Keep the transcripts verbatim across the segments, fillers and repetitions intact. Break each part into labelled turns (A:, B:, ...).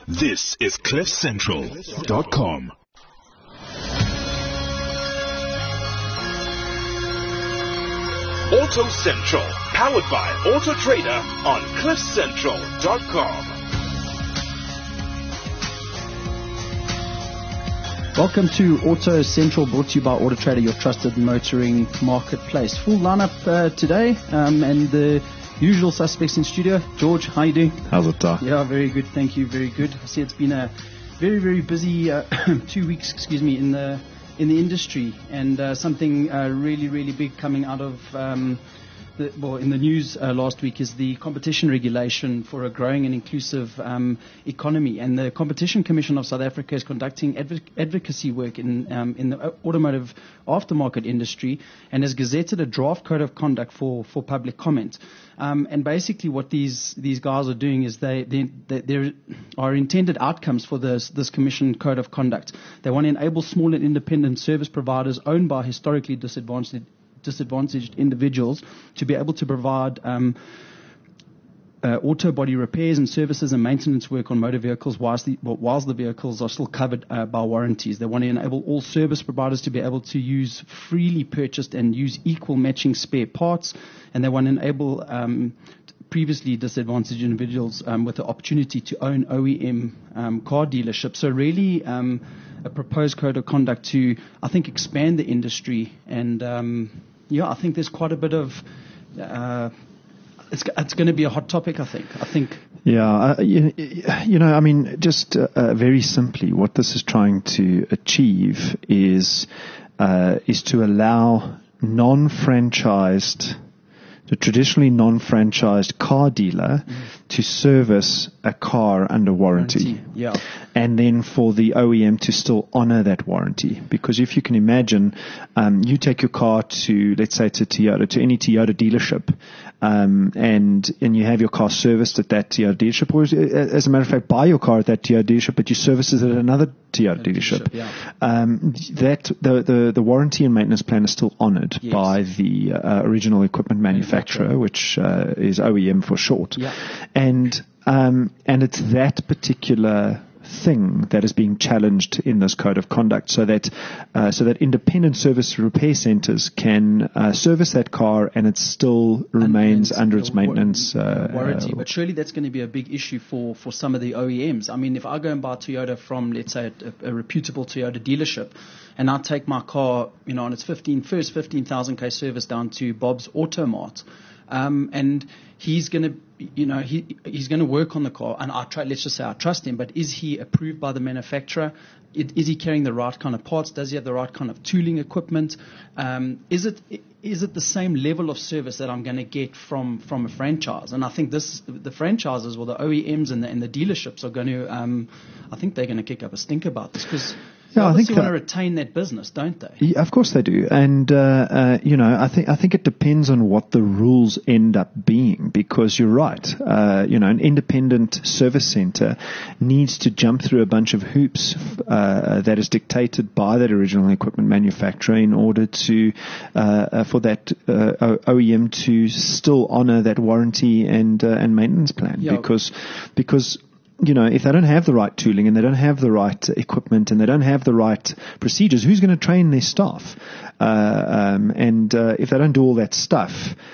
A: This is cliff central dot com. Auto Central, powered by Auto Trader on cliff central dot com.
B: Welcome to Auto Central, brought to you by Auto Trader, your trusted motoring marketplace. Full lineup uh, today, um, and the usual suspects in studio. George, how you doing?
C: How's it, Doc?
B: Yeah, very good. Thank you. Very good. I see it's been a very, very busy uh, two weeks, excuse me, in the in the industry, and uh, something uh, really, really big coming out of um, the, well, in the news uh, last week is the competition regulation for a growing and inclusive um, economy. And the Competition Commission of South Africa is conducting adv- advocacy work in um, in the automotive aftermarket industry, and has gazetted a draft code of conduct for, for public comment. Um, and basically what these, these guys are doing is they, they, they there are intended outcomes for this, this commission code of conduct. They want to enable small and independent service providers owned by historically disadvantaged, disadvantaged individuals to be able to provide um, uh, auto body repairs and services and maintenance work on motor vehicles whilst the, whilst the vehicles are still covered uh, by warranties. They want to enable all service providers to be able to use freely purchased and use equal matching spare parts, and they want to enable um, previously disadvantaged individuals um, with the opportunity to own O E M um, car dealerships. So really um, a proposed code of conduct to, I think, expand the industry. And um, yeah, I think there's quite a bit of uh, it's, it's going to be a hot topic, I think. I think.
C: Yeah, uh, you, you know, I mean, just uh, uh, very simply, what this is trying to achieve is uh, is to allow non-franchised, the traditionally non-franchised car dealer mm. to service a car under warranty.
B: warranty. Yeah.
C: And then for the O E M to still honor that warranty. Because if you can imagine, um, you take your car to, let's say, to Toyota, to any Toyota dealership, um, and and you have your car serviced at that Toyota dealership, or as a matter of fact, buy your car at that Toyota dealership, but you service it at another Toyota dealership. dealership
B: yeah.
C: um, that the, the the warranty and maintenance plan is still honored
B: yes.
C: by the uh, original equipment manufacturer, which uh, is O E M for short.
B: Yeah.
C: And um, and it's that particular thing that is being challenged in this code of conduct, so that uh, so that independent service repair centers can uh, service that car and it still remains under its maintenance uh,
B: warranty. But surely that's going to be a big issue for, for some of the O E Ms. I mean, if I go and buy a Toyota from, let's say, a, a reputable Toyota dealership, and I take my car, you know, on its fifteen first fifteen thousand k service down to Bob's Automart, um, and he's going to, you know, he he's going to work on the car, and I try. Let's just say I trust him, but is he approved by the manufacturer? It, is he carrying the right kind of parts? Does he have the right kind of tooling equipment? Um, is it is it the same level of service that I'm going to get from, from a franchise? And I think this the franchises, or the O E Ms and the, and the dealerships are going to, um, I think they're going to kick up a stink about this, because they
C: yeah,
B: obviously
C: I think
B: want to retain that business, don't they?
C: Yeah, of course they do, and uh, uh, you know, I think I think it depends on what the rules end up being, because you're right. Uh, you know, an independent service center needs to jump through a bunch of hoops uh, that is dictated by that original equipment manufacturer in order to uh, for that uh, O E M to still honor that warranty and uh, and maintenance plan,
B: yeah.
C: because because. You know, if they don't have the right tooling and they don't have the right equipment and they don't have the right procedures, who's going to train their staff? Uh, um, and uh, if they don't do all that stuff,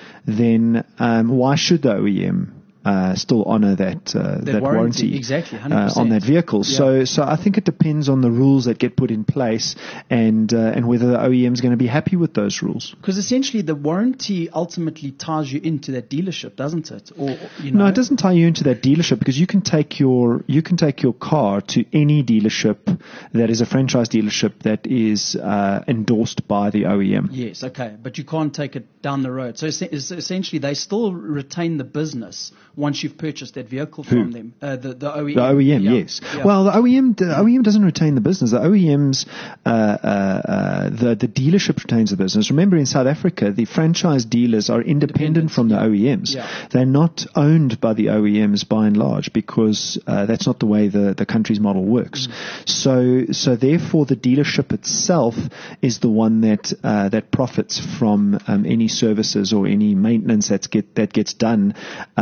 C: then um, why should the O E M uh, still honor that uh,
B: that,
C: that
B: warranty,
C: warranty
B: exactly,
C: uh, on that vehicle?
B: Yeah.
C: So, so I think it depends on the rules that get put in place, and uh, and whether the O E M is going to be happy with those rules.
B: Because essentially, the warranty ultimately ties you into that dealership, doesn't it? Or you know,
C: no, it doesn't tie you into that dealership, because you can take your you can take your car to any dealership that is a franchise dealership that is uh, endorsed by the O E M.
B: Yes, okay, but you can't take it down the road. So essentially, they still retain the business once you've purchased that vehicle
C: Who?
B: from them. Uh, the, the O E M.
C: The O E M,
B: yeah.
C: yes.
B: Yeah.
C: Well, the O E M, the O E M doesn't retain the business. The O E M's, uh, uh, uh, the, the dealership retains the business. Remember, in South Africa, the franchise dealers are independent, independent from the
B: yeah.
C: O E Ms.
B: Yeah.
C: They're not owned by the O E Ms by and large, because uh, that's not the way the, the country's model works. Mm. So, so therefore, the dealership itself is the one that uh, that profits from um, any services or any maintenance that's get that gets done. Um,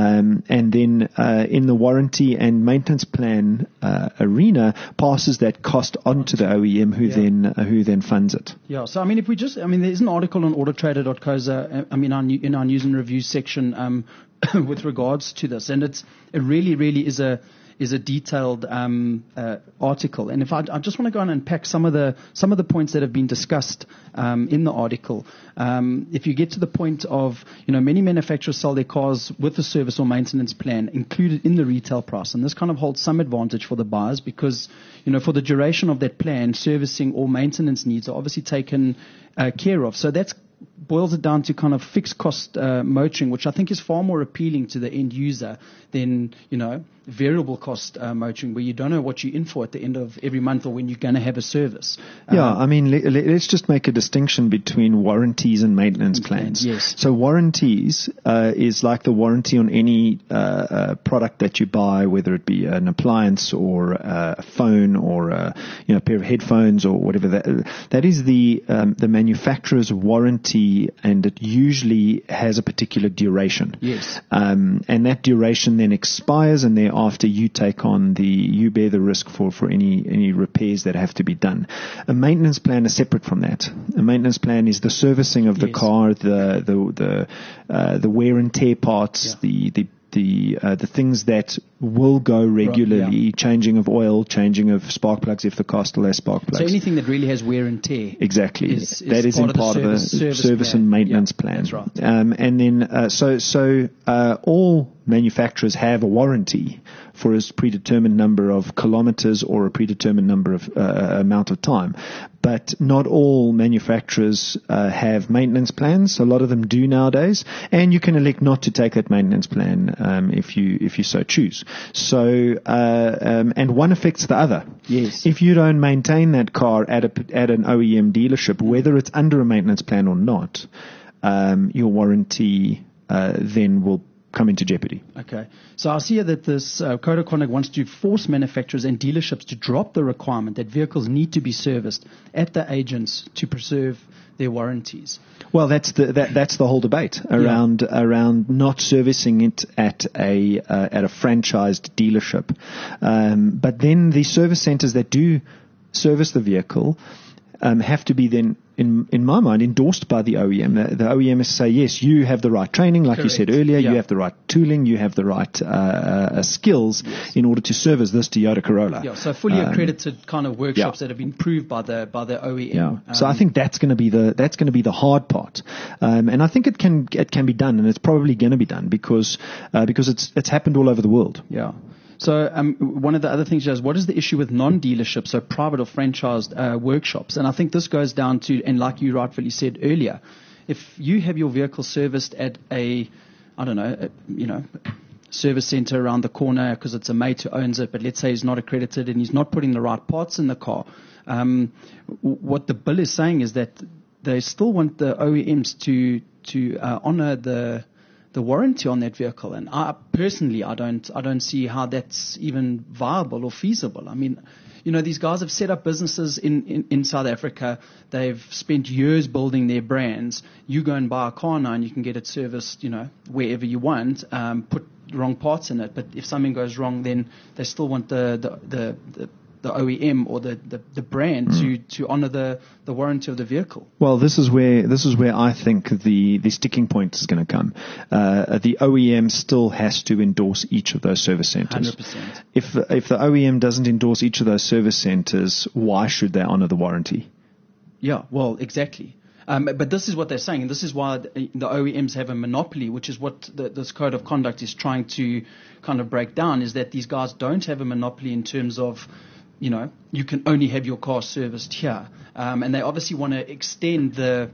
C: and then uh, in the warranty and maintenance plan uh, arena, passes that cost on to the O E M, who
B: Yeah.
C: then uh, who then funds it.
B: Yeah, so I mean, if we just, I mean, there's an article on autotrader dot co za, I mean, our, new- in our news and reviews section um, with regards to this, and it's it really, really is a is a detailed um, uh, article. And if I, I just want to go and unpack some of the some of the points that have been discussed um, in the article. Um, if you get to the point of, you know, many manufacturers sell their cars with a service or maintenance plan included in the retail price, and this kind of holds some advantage for the buyers because, you know, for the duration of that plan, servicing or maintenance needs are obviously taken uh, care of. So that's boils it down to kind of fixed cost uh, motoring, which I think is far more appealing to the end user than, you know, variable cost uh, motoring, where you don't know what you're in for at the end of every month or when you're going to have a service.
C: Yeah,
B: Um,
C: I mean, le- le- let's just make a distinction between warranties and maintenance plans.
B: Yes.
C: So warranties uh, is like the warranty on any uh, uh, product that you buy, whether it be an appliance or uh, a phone or a, you know, a pair of headphones or whatever. That that is the um, the manufacturer's warranty, and it usually has a particular duration.
B: Yes.
C: Um, and that duration then expires, and thereafter you take on the, you bear the risk for, for any, any repairs that have to be done. A maintenance plan is separate from that. A maintenance plan is the servicing of the
B: Yes.
C: car, the, the, the, uh, the wear and tear parts,
B: Yeah.
C: the, the, the, uh, the things that will go regularly,
B: yeah.
C: changing of oil, changing of spark plugs if the car still has spark plugs.
B: So anything that really has wear and tear.
C: Exactly.
B: is- is
C: that is
B: part
C: in
B: of the
C: part of a
B: service-
C: service,
B: service plan.
C: and maintenance
B: Yeah,
C: plan.
B: that's right.
C: Um, and then, uh, so, so, uh, all manufacturers have a warranty for a predetermined number of kilometers or a predetermined number of, uh, amount of time. But not all manufacturers, uh, have maintenance plans. A lot of them do nowadays. And you can elect not to take that maintenance plan, um, if you, if you so choose. So, uh, um, and one affects the other.
B: Yes.
C: If you don't maintain that car at a, at an O E M dealership, whether it's under a maintenance plan or not, um, your warranty uh, then will come into jeopardy.
B: Okay. So I see here that this uh, Code of Conduct wants to force manufacturers and dealerships to drop the requirement that vehicles need to be serviced at the agents to preserve their warranties.
C: Well, that's the that, that's the whole debate around yeah. around not servicing it at a uh, at a franchised dealership. Um, but then the service centers that do service the vehicle um, have to be then, in in my mind, endorsed by the O E M. The, the O E M is say, yes, you have the right training, like
B: Correct.
C: you said earlier.
B: Yeah.
C: You have the right tooling. You have the right uh, uh, skills
B: Yes.
C: in order to service this Toyota Corolla.
B: Yeah, so fully
C: Um,
B: accredited kind of workshops
C: yeah.
B: that have been proved by the by the O E M.
C: Yeah. So I
B: Um,
C: think that's going to be the that's going to be the hard part, um, and I think it can it can be done, and it's probably going to be done because uh, because it's it's happened all over the world.
B: Yeah. So um, one of the other things is, what is the issue with non-dealerships, so private or franchised uh, workshops? And I think this goes down to, and like you rightfully said earlier, if you have your vehicle serviced at a, I don't know, a, you know, service center around the corner because it's a mate who owns it, but let's say he's not accredited and he's not putting the right parts in the car, um, w- what the bill is saying is that they still want the O E Ms to to uh, honor the the warranty on that vehicle. And I personally, I don't, I don't see how that's even viable or feasible. I mean, you know, these guys have set up businesses in, in, in South Africa. They've spent years building their brands. You go and buy a car now and you can get it serviced, you know, wherever you want, um, put wrong parts in it. But if something goes wrong, then they still want the, the, the, the the O E M or the, the, the brand mm. to, to honor the, the warranty of the vehicle.
C: Well, this is where this is where I think the, the sticking point is going to come. Uh, the O E M still has to endorse each of those service centers.
B: one hundred percent.
C: If if the O E M doesn't endorse each of those service centers, why should they honor the warranty?
B: Yeah, well, exactly. Um, but this is what they're saying, and this is why the, the O E Ms have a monopoly, which is what the, this code of conduct is trying to kind of break down, is that these guys don't have a monopoly in terms of, you know, you can only have your car serviced here. Um, and they obviously want to extend the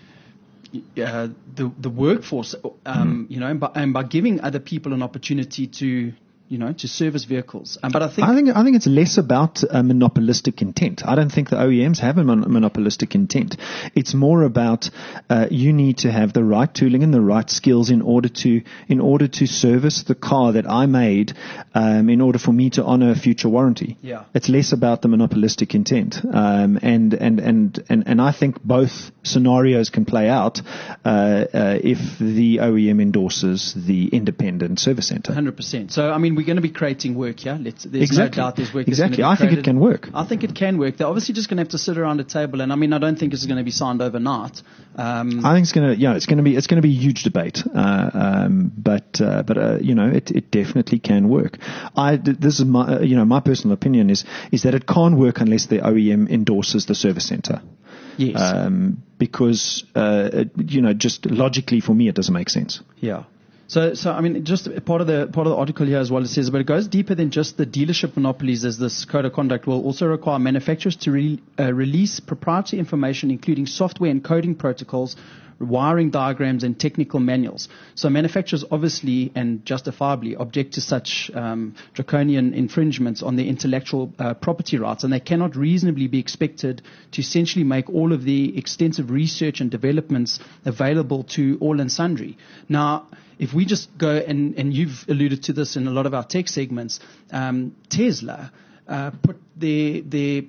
B: uh, the, the workforce, um, mm. you know, and by, and by giving other people an opportunity to you know, to service vehicles. Um, but I think
C: I think I think it's less about uh, monopolistic intent. I don't think the O E Ms have a mon- monopolistic intent. It's more about uh, you need to have the right tooling and the right skills in order to in order to service the car that I made, um, in order for me to honor a future warranty.
B: Yeah.
C: It's less about the monopolistic intent. Um, and, and, and, and, and I think both scenarios can play out uh, uh, if the O E M endorses the independent service center.
B: one hundred percent. So, I mean, we're going to be creating work here. Let's, there's
C: Exactly.
B: no doubt there's work
C: Exactly.
B: that's going to be
C: I think it can work.
B: I think it can work. They're obviously just going to have to sit around a table, and I mean, I don't think it's going to be signed overnight. Um,
C: I think it's going to, yeah, it's going to be, it's going to be a huge debate. Uh, um, but, uh, but, uh, you know, it, it definitely can work. I, this is my, uh, you know, my personal opinion is, is that it can't work unless the O E M endorses the service center.
B: yes.
C: Um, because, uh, it, you know, just logically for me, it doesn't make sense.
B: Yeah. So, so I mean, just part of the part of the article here as well. It says, but it goes deeper than just the dealership monopolies, as this code of conduct will also require manufacturers to re, uh, release proprietary information, including software and coding protocols, wiring diagrams, and technical manuals. So, manufacturers obviously and justifiably object to such um, draconian infringements on their intellectual uh, property rights, and they cannot reasonably be expected to essentially make all of the extensive research and developments available to all and sundry. Now, if we just go, and, and you've alluded to this in a lot of our tech segments, um, Tesla uh, put their, their,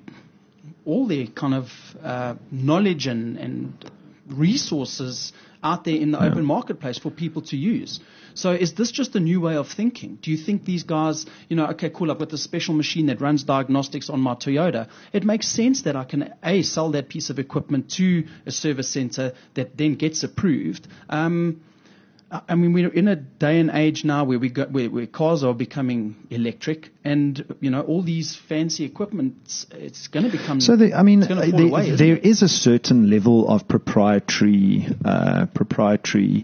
B: all their kind of uh, knowledge and, and resources out there in the yeah. open marketplace for people to use. So is this just a new way of thinking? Do you think these guys, you know, okay, cool, I've got this special machine that runs diagnostics on my Toyota. It makes sense that I can, A, sell that piece of equipment to a service center that then gets approved. Um, I mean, we're in a day and age now where we got, where, where cars are becoming electric, and you know all these fancy equipment. It's going to become.
C: So, the, I mean,
B: there,
C: away, there is a certain level of proprietary, uh, proprietary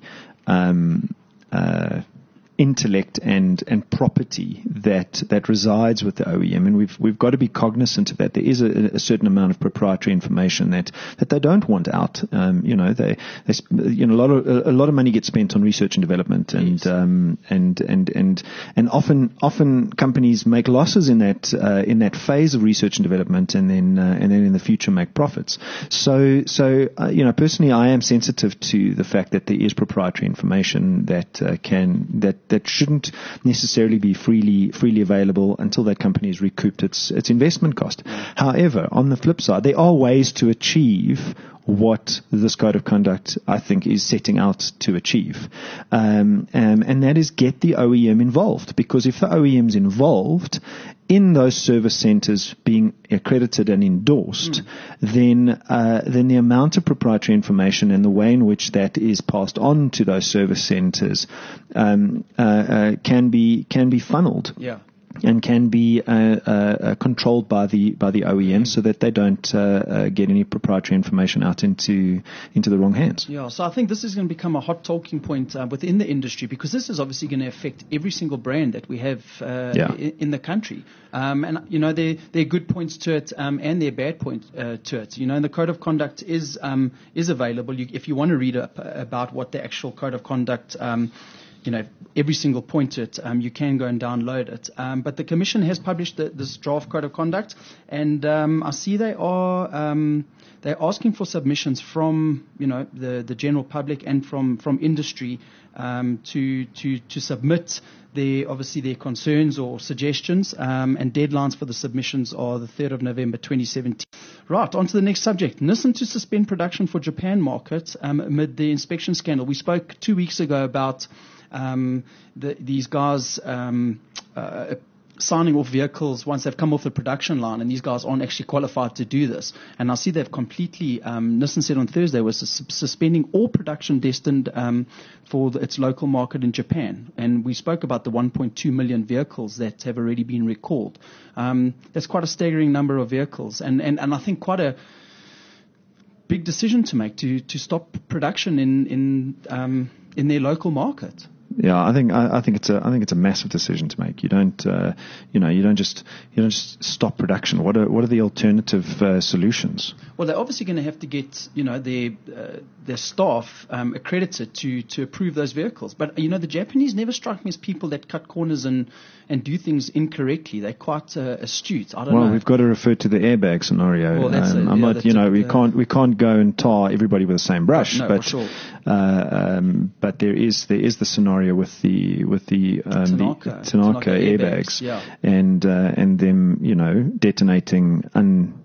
C: um, uh, intellect and and property that that resides with the O E M, and we've we've got to be cognizant of that. There is a, a certain amount of proprietary information that, that they don't want out. Um, you know, they, they you know a lot of a lot of money gets spent on research and development, and
B: yes.
C: um, and and and and often often companies make losses in that uh, in that phase of research and development, and then uh, and then in the future make profits. So so uh, you know, personally, I am sensitive to the fact that there is proprietary information that uh, can that that shouldn't necessarily be freely freely available until that company has recouped its its investment cost. However, on the flip side, there are ways to achieve what this code of conduct, I think, is setting out to achieve. Um, um, and that is get the O E M involved. Because if the O E M's involved in those service centers being accredited and endorsed, mm. then uh, then the amount of proprietary information and the way in which that is passed on to those service centers um, uh, uh, can be can be funneled.
B: Yeah.
C: And can be uh, uh, controlled by the by the O E M, so that they don't uh, uh, get any proprietary information out into into the wrong hands.
B: Yeah, so I think this is going to become a hot talking point uh, within the industry, because this is obviously going to affect every single brand that we have uh,
C: yeah.
B: in, in the country. Um, and you know, there there are good points to it um, and there are bad points uh, to it. You know, and the code of conduct is um, is available. You, if you want to read up about what the actual code of conduct. Um, You know, every single point to it, um, you can go and download it. Um, but the Commission has published the, this draft code of conduct, and um, I see they are um, they're asking for submissions from you know the, the general public and from from industry um, to to to submit their obviously their concerns or suggestions. Um, and deadlines for the submissions are the third of November, twenty seventeen. Right, on to the next subject. Nissan to suspend production for Japan market um, amid the inspection scandal. We spoke two weeks ago about. Um, the, these guys um, uh, signing off vehicles once they've come off the production line, and these guys aren't actually qualified to do this. And I see they've completely, um, Nissan said on Thursday, was sus- suspending all production destined um, for the, its local market in Japan. And we spoke about the one point two million vehicles that have already been recalled. Um, that's quite a staggering number of vehicles, and, and, and I think quite a big decision to make to, to stop production in in um, in their local market.
C: Yeah, I think I, I think it's a I think it's a massive decision to make. You don't uh, you know you don't just you don't just stop production. What are what are the alternative uh, solutions?
B: Well, they're obviously going to have to get you know their uh, their staff um, accredited to to approve those vehicles. But you know the Japanese never strike me as people that cut corners and, and do things incorrectly. They're quite uh, astute. I don't
C: well,
B: know.
C: Well, we've got to refer to the airbag scenario.
B: Well, that's
C: um,
B: a,
C: I'm
B: yeah,
C: not, you know, we
B: a,
C: can't we can't go and tar everybody with the same brush.
B: No,
C: but
B: sure.
C: uh, um, but there is there is the scenario with the with the um,
B: Tanaka,
C: the Tanaka,
B: Tanaka
C: airbags,
B: airbags yeah.
C: and uh, and them you know detonating un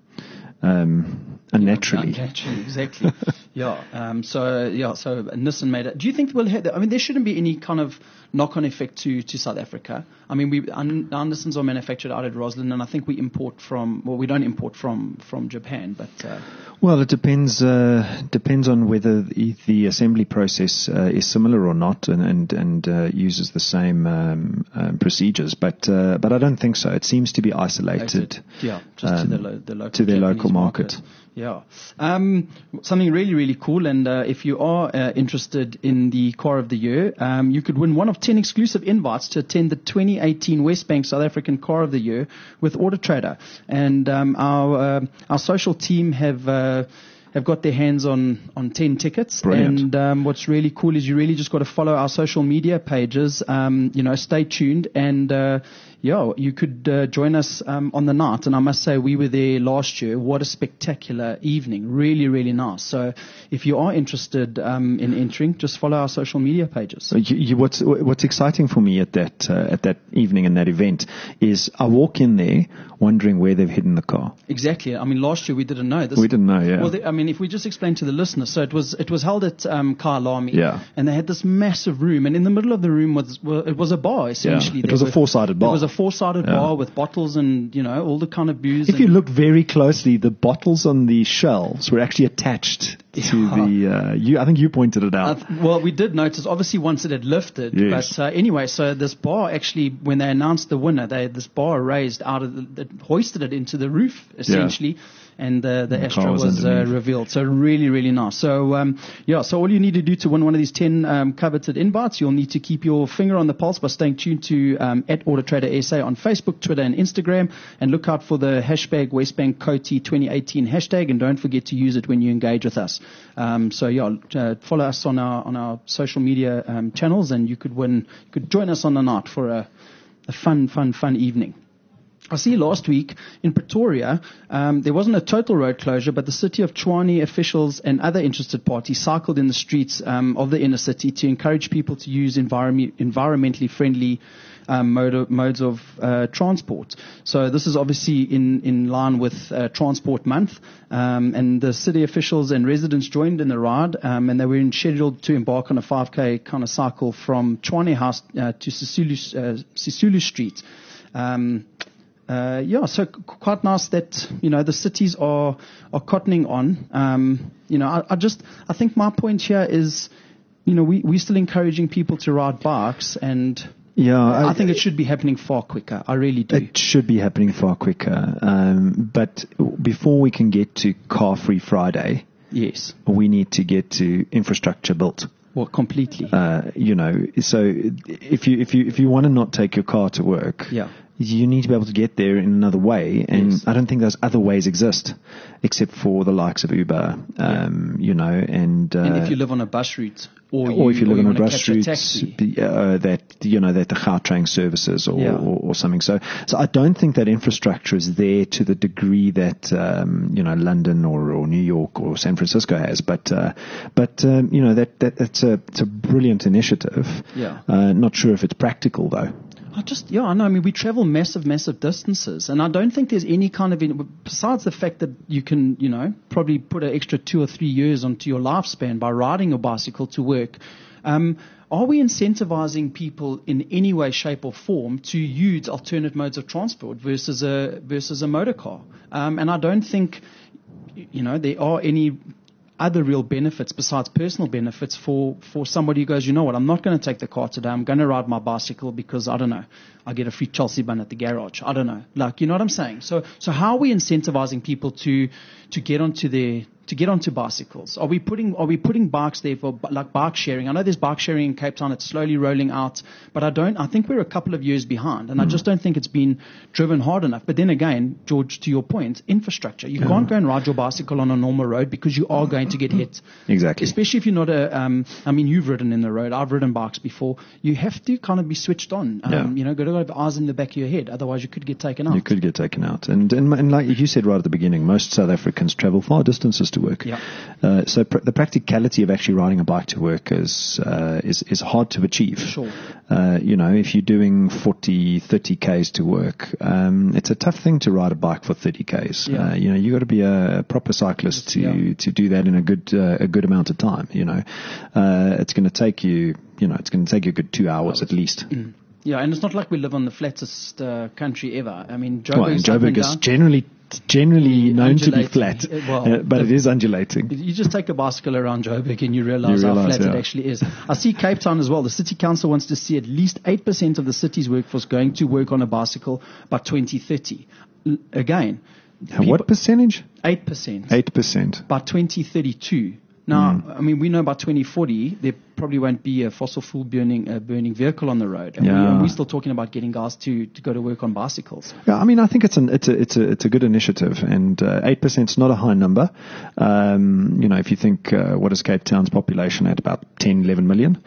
C: um, unnaturally.
B: Yeah, unnaturally, exactly. yeah. Um, so yeah. So Nissan made it. Do you think we'll have? I mean, there shouldn't be any kind of knock-on effect to, to South Africa. I mean, we our Nissans are manufactured out at Roslyn, and I think we import from. Well, we don't import from from Japan, but. Uh,
C: Well, it depends. Uh, depends on whether the, the assembly process uh, is similar or not, and and, and uh, uses the same um, um, procedures. But uh, but I don't think so. It seems to be isolated.
B: Yeah, just
C: um,
B: to, the lo- the local
C: to their
B: Japanese
C: local market.
B: market. Yeah. Um, something really, really cool. And uh, if you are uh, interested in the Car of the Year, um, you could win one of ten exclusive invites to attend the twenty eighteen Westbank South African Car of the Year with Autotrader. And um, our uh, our social team have uh, have got their hands on, on ten tickets.
C: Brilliant.
B: And um, what's really cool is you really just got to follow our social media pages. Um, you know, stay tuned and. Uh, Yeah, you could uh, join us um, on the night, and I must say we were there last year. What a spectacular evening! Really, really nice. So, if you are interested um, in entering, just follow our social media pages.
C: So you, you, what's what's exciting for me at that uh, at that evening and that event is I walk in there wondering where they've hidden the car.
B: Exactly. I mean, last year we didn't know this.
C: We didn't know. Yeah.
B: Well, they, I mean, if we just explain to the listeners, so it was it was held at um, Kyalami,
C: yeah.
B: and they had this massive room, and in the middle of the room was well, it was a bar essentially.
C: Yeah. It was
B: were,
C: a four-sided bar.
B: It was a four-sided yeah. bar with bottles and, you know, all the kind of booze.
C: If you look very closely, the bottles on the shelves were actually attached to
B: yeah.
C: the, uh, you, I think you pointed it out.
B: Uh, well, we did notice, obviously, once it had lifted.
C: Yes.
B: But uh, anyway, so this bar actually, when they announced the winner, they this bar raised out of the, they hoisted it into the roof, essentially. Yeah. And uh, the, the Astra was, was uh, revealed. So really, really nice. So, um, yeah, so all you need to do to win one of these ten um, coveted invites, you'll need to keep your finger on the pulse by staying tuned to um, at Autotrader S A on Facebook, Twitter, and Instagram. And look out for the hashtag Westbank Coty twenty eighteen hashtag. And don't forget to use it when you engage with us. Um, so, yeah, uh, follow us on our on our social media um, channels, and you could win, you could join us on the night for a, a fun, fun, fun evening. I see last week in Pretoria, um, there wasn't a total road closure, but the City of Tshwane officials and other interested parties cycled in the streets um, of the inner city to encourage people to use environment, environmentally friendly um, mode, modes of uh, transport. So this is obviously in, in line with uh, Transport Month, um, and the city officials and residents joined in the ride, um, and they were scheduled to embark on a five K kind of cycle from Tshwane House uh, to Sisulu, uh, Sisulu Street. Um, Uh, yeah, so c- quite nice that, you know, the cities are, are cottoning on. Um, you know, I, I just, I think my point here is, you know, we, we're still encouraging people to ride bikes, and
C: yeah,
B: I,
C: I
B: I think it should be happening far quicker. I really do.
C: It should be happening far quicker. Um, but before we can get to Car Free Friday,
B: yes,
C: we need to get to infrastructure built.
B: Well, completely.
C: Uh, you know, so if you, if you, if you want to not take your car to work,
B: yeah.
C: you need to be able to get there in another way, and
B: yes.
C: I don't think those other ways exist, except for the likes of Uber, um, yeah. you know, and uh,
B: and if you live on a bus route, or,
C: or
B: you,
C: if you live
B: or
C: on
B: you
C: a bus route, uh, that you know that the Gautrain services or,
B: yeah.
C: or, or something. So, so I don't think that infrastructure is there to the degree that um, you know London or, or New York or San Francisco has. But uh, but um, you know that that that's a it's a brilliant initiative.
B: Yeah.
C: Uh, not sure if it's practical though.
B: I just, yeah, I know. I mean, we travel massive, massive distances, and I don't think there's any kind of, besides the fact that you can, you know, probably put an extra two or three years onto your lifespan by riding your bicycle to work. Um, are we incentivizing people in any way, shape, or form to use alternate modes of transport versus a versus a motor car? Um, and I don't think, you know, there are any other real benefits besides personal benefits for, for somebody who goes, you know what, I'm not going to take the car today. I'm going to ride my bicycle because, I don't know, I get a free Chelsea bun at the garage. I don't know. Like, you know what I'm saying? So, so how are we incentivizing people to, to get onto their, to get onto bicycles? Are we putting are we putting bikes there for like bike sharing? I know there's bike sharing in Cape Town. It's slowly rolling out, but I don't. I think we're a couple of years behind, and mm. I just don't think it's been driven hard enough. But then again, George, to your point, infrastructure. You yeah. can't go and ride your bicycle on a normal road because you are going to get hit.
C: Exactly.
B: Especially if you're not a. Um, I mean, you've ridden in the road. I've ridden bikes before. You have to kind of be switched on. Um,
C: yeah.
B: You know, got to have eyes in the back of your head. Otherwise, you could get taken out.
C: You could get taken out, and and, and like you said right at the beginning, most South Africans travel far distances to work.
B: Yeah.
C: Uh, so pr- the practicality of actually riding a bike to work is uh, is is hard to achieve.
B: Sure.
C: Uh, you know, if you're doing forty, thirty kays to work, um, it's a tough thing to ride a bike for thirty kays.
B: Yeah.
C: Uh, you know, you got to be a proper cyclist to
B: yeah.
C: to do that in a good uh, a good amount of time. You know, uh, it's going to take you. You know, it's going to take you a good two hours at least.
B: Mm. Yeah, and it's not like we live on the flattest uh, country ever. I mean, Joburg,
C: well, Joburg is generally generally known to be flat, well, uh, but the, it is undulating.
B: You just take a bicycle around Joburg and you realize, you realize how flat yeah. it actually is. I see Cape Town as well. The city council wants to see at least eight percent of the city's workforce going to work on a bicycle by twenty thirty. L- again.
C: People, what percentage?
B: eight percent.
C: eight percent.
B: By twenty thirty-two. Now,
C: mm.
B: I mean, we know by twenty forty, there probably won't be a fossil fuel burning uh, burning vehicle on the road. And,
C: yeah.
B: we, and we're still talking about getting guys to, to go to work on bicycles.
C: Yeah, I mean, I think it's an it's a it's a it's a good initiative, and uh, eight percent is not a high number. Um, you know, if you think uh, what is Cape Town's population at about ten, eleven million.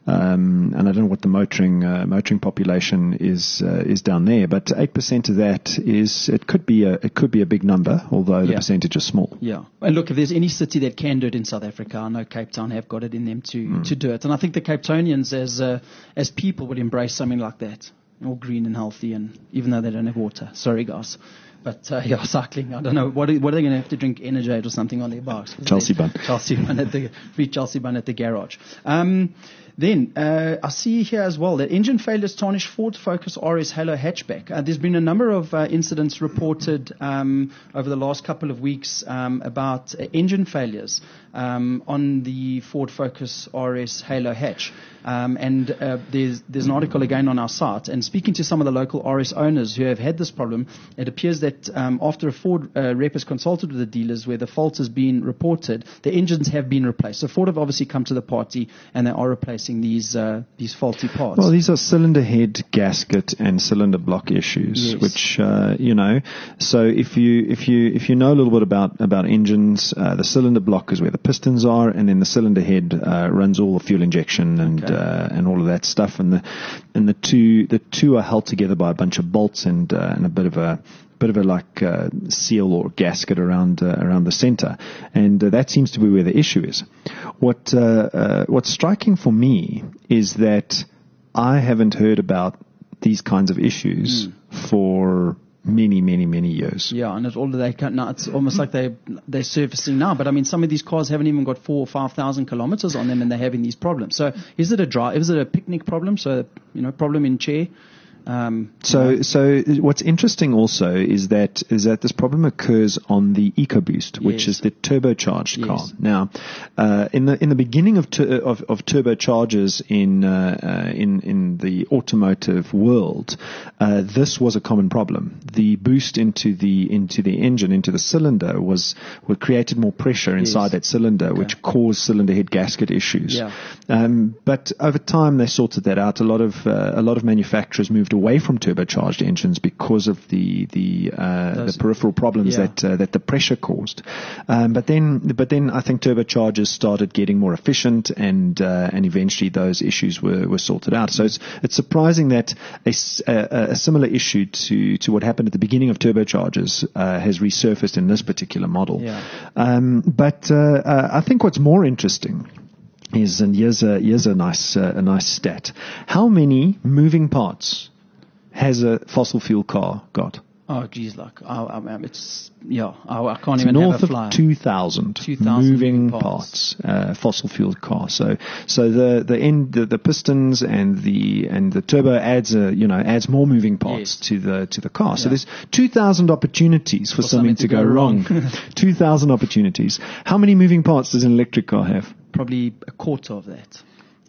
C: Um, and I don't know what the motoring uh, motoring population is uh, is down there, but eight percent of that is it could be a it could be a big number, although the
B: yeah.
C: percentage is small.
B: Yeah, and look, if there's any city that can do it in South Africa, I know Cape Town have got it in them to mm. to do it, and I think the Cape Townians as uh, as people would embrace something like that, all green and healthy, and even though they don't have water, sorry guys. But uh, yeah, cycling. I don't know what. Are, what are they going to have to drink? Energade or something on their bikes?
C: Chelsea bun.
B: Chelsea bun at the free Chelsea bun at the garage. Um, then uh, I see here as well that engine failures tarnish Ford Focus R S Halo hatchback. Uh, there's been a number of uh, incidents reported um, over the last couple of weeks um, about uh, engine failures um, on the Ford Focus R S Halo hatch. Um, and uh, there's there's an article again on our site. And speaking to some of the local R S owners who have had this problem, it appears that um, after a Ford uh, rep has consulted with the dealers where the fault has been reported, the engines have been replaced. So Ford have obviously come to the party and they are replacing these uh, these faulty parts.
C: Well, these are cylinder head, gasket, and cylinder block issues,
B: yes.
C: which uh, you know. So if you if you if you know a little bit about about engines, uh, the cylinder block is where the pistons are, and then the cylinder head uh, runs all the fuel injection and okay. uh, and all of that stuff, and the and the two the two are held together by a bunch of bolts and uh, and a bit of a bit of a like uh, seal or gasket around uh, around the center, and uh, that seems to be where the issue is. What uh, uh, what's striking for me is that I haven't heard about these kinds of issues mm. for many, many, many years.
B: Yeah, and it's all they can now. It's almost like they they're surfacing now. But I mean, some of these cars haven't even got four or five thousand kilometers on them, and they're having these problems. So, is it a drive? Is it a picnic problem? So, you know, problem in chair. Um,
C: so,
B: you know.
C: so what's interesting also is that is that this problem occurs on the EcoBoost, which
B: yes.
C: is the turbocharged
B: yes.
C: car. Now, uh, in the in the beginning of tur- of, of turbochargers in uh, uh, in in the automotive world, uh, this was a common problem. The boost into the into the engine, into the cylinder, was what created more pressure inside
B: yes.
C: that cylinder,
B: okay.
C: which caused cylinder head gasket issues.
B: Yeah.
C: Um, but over time, they sorted that out. A lot of uh, a lot of manufacturers moved away from turbocharged engines because of the the uh, the peripheral problems
B: yeah.
C: that uh, that the pressure caused. Um, but then but then I think turbochargers started getting more efficient, and uh, and eventually those issues were, were sorted out. So it's it's surprising that a, a, a similar issue to to what happened at the beginning of turbochargers uh, has resurfaced in this particular model.
B: Yeah.
C: Um, but uh, uh, I think what's more interesting is, and here's a here's a nice uh, a nice stat: how many moving parts has a fossil fuel car got?
B: Oh, geez, like, I, I, it's, yeah, I, I can't
C: it's
B: even
C: north
B: have a fly.
C: of two thousand moving parts, parts uh, fossil fuel car. So, so the, the end, the, the pistons and the, and the turbo adds a, you know, adds more moving parts
B: yes.
C: to the, to the car.
B: Yeah.
C: So there's two thousand opportunities for,
B: for
C: something, something to, to go, go wrong. wrong. two thousand opportunities. How many moving parts does an electric car have?
B: Probably a quarter of that.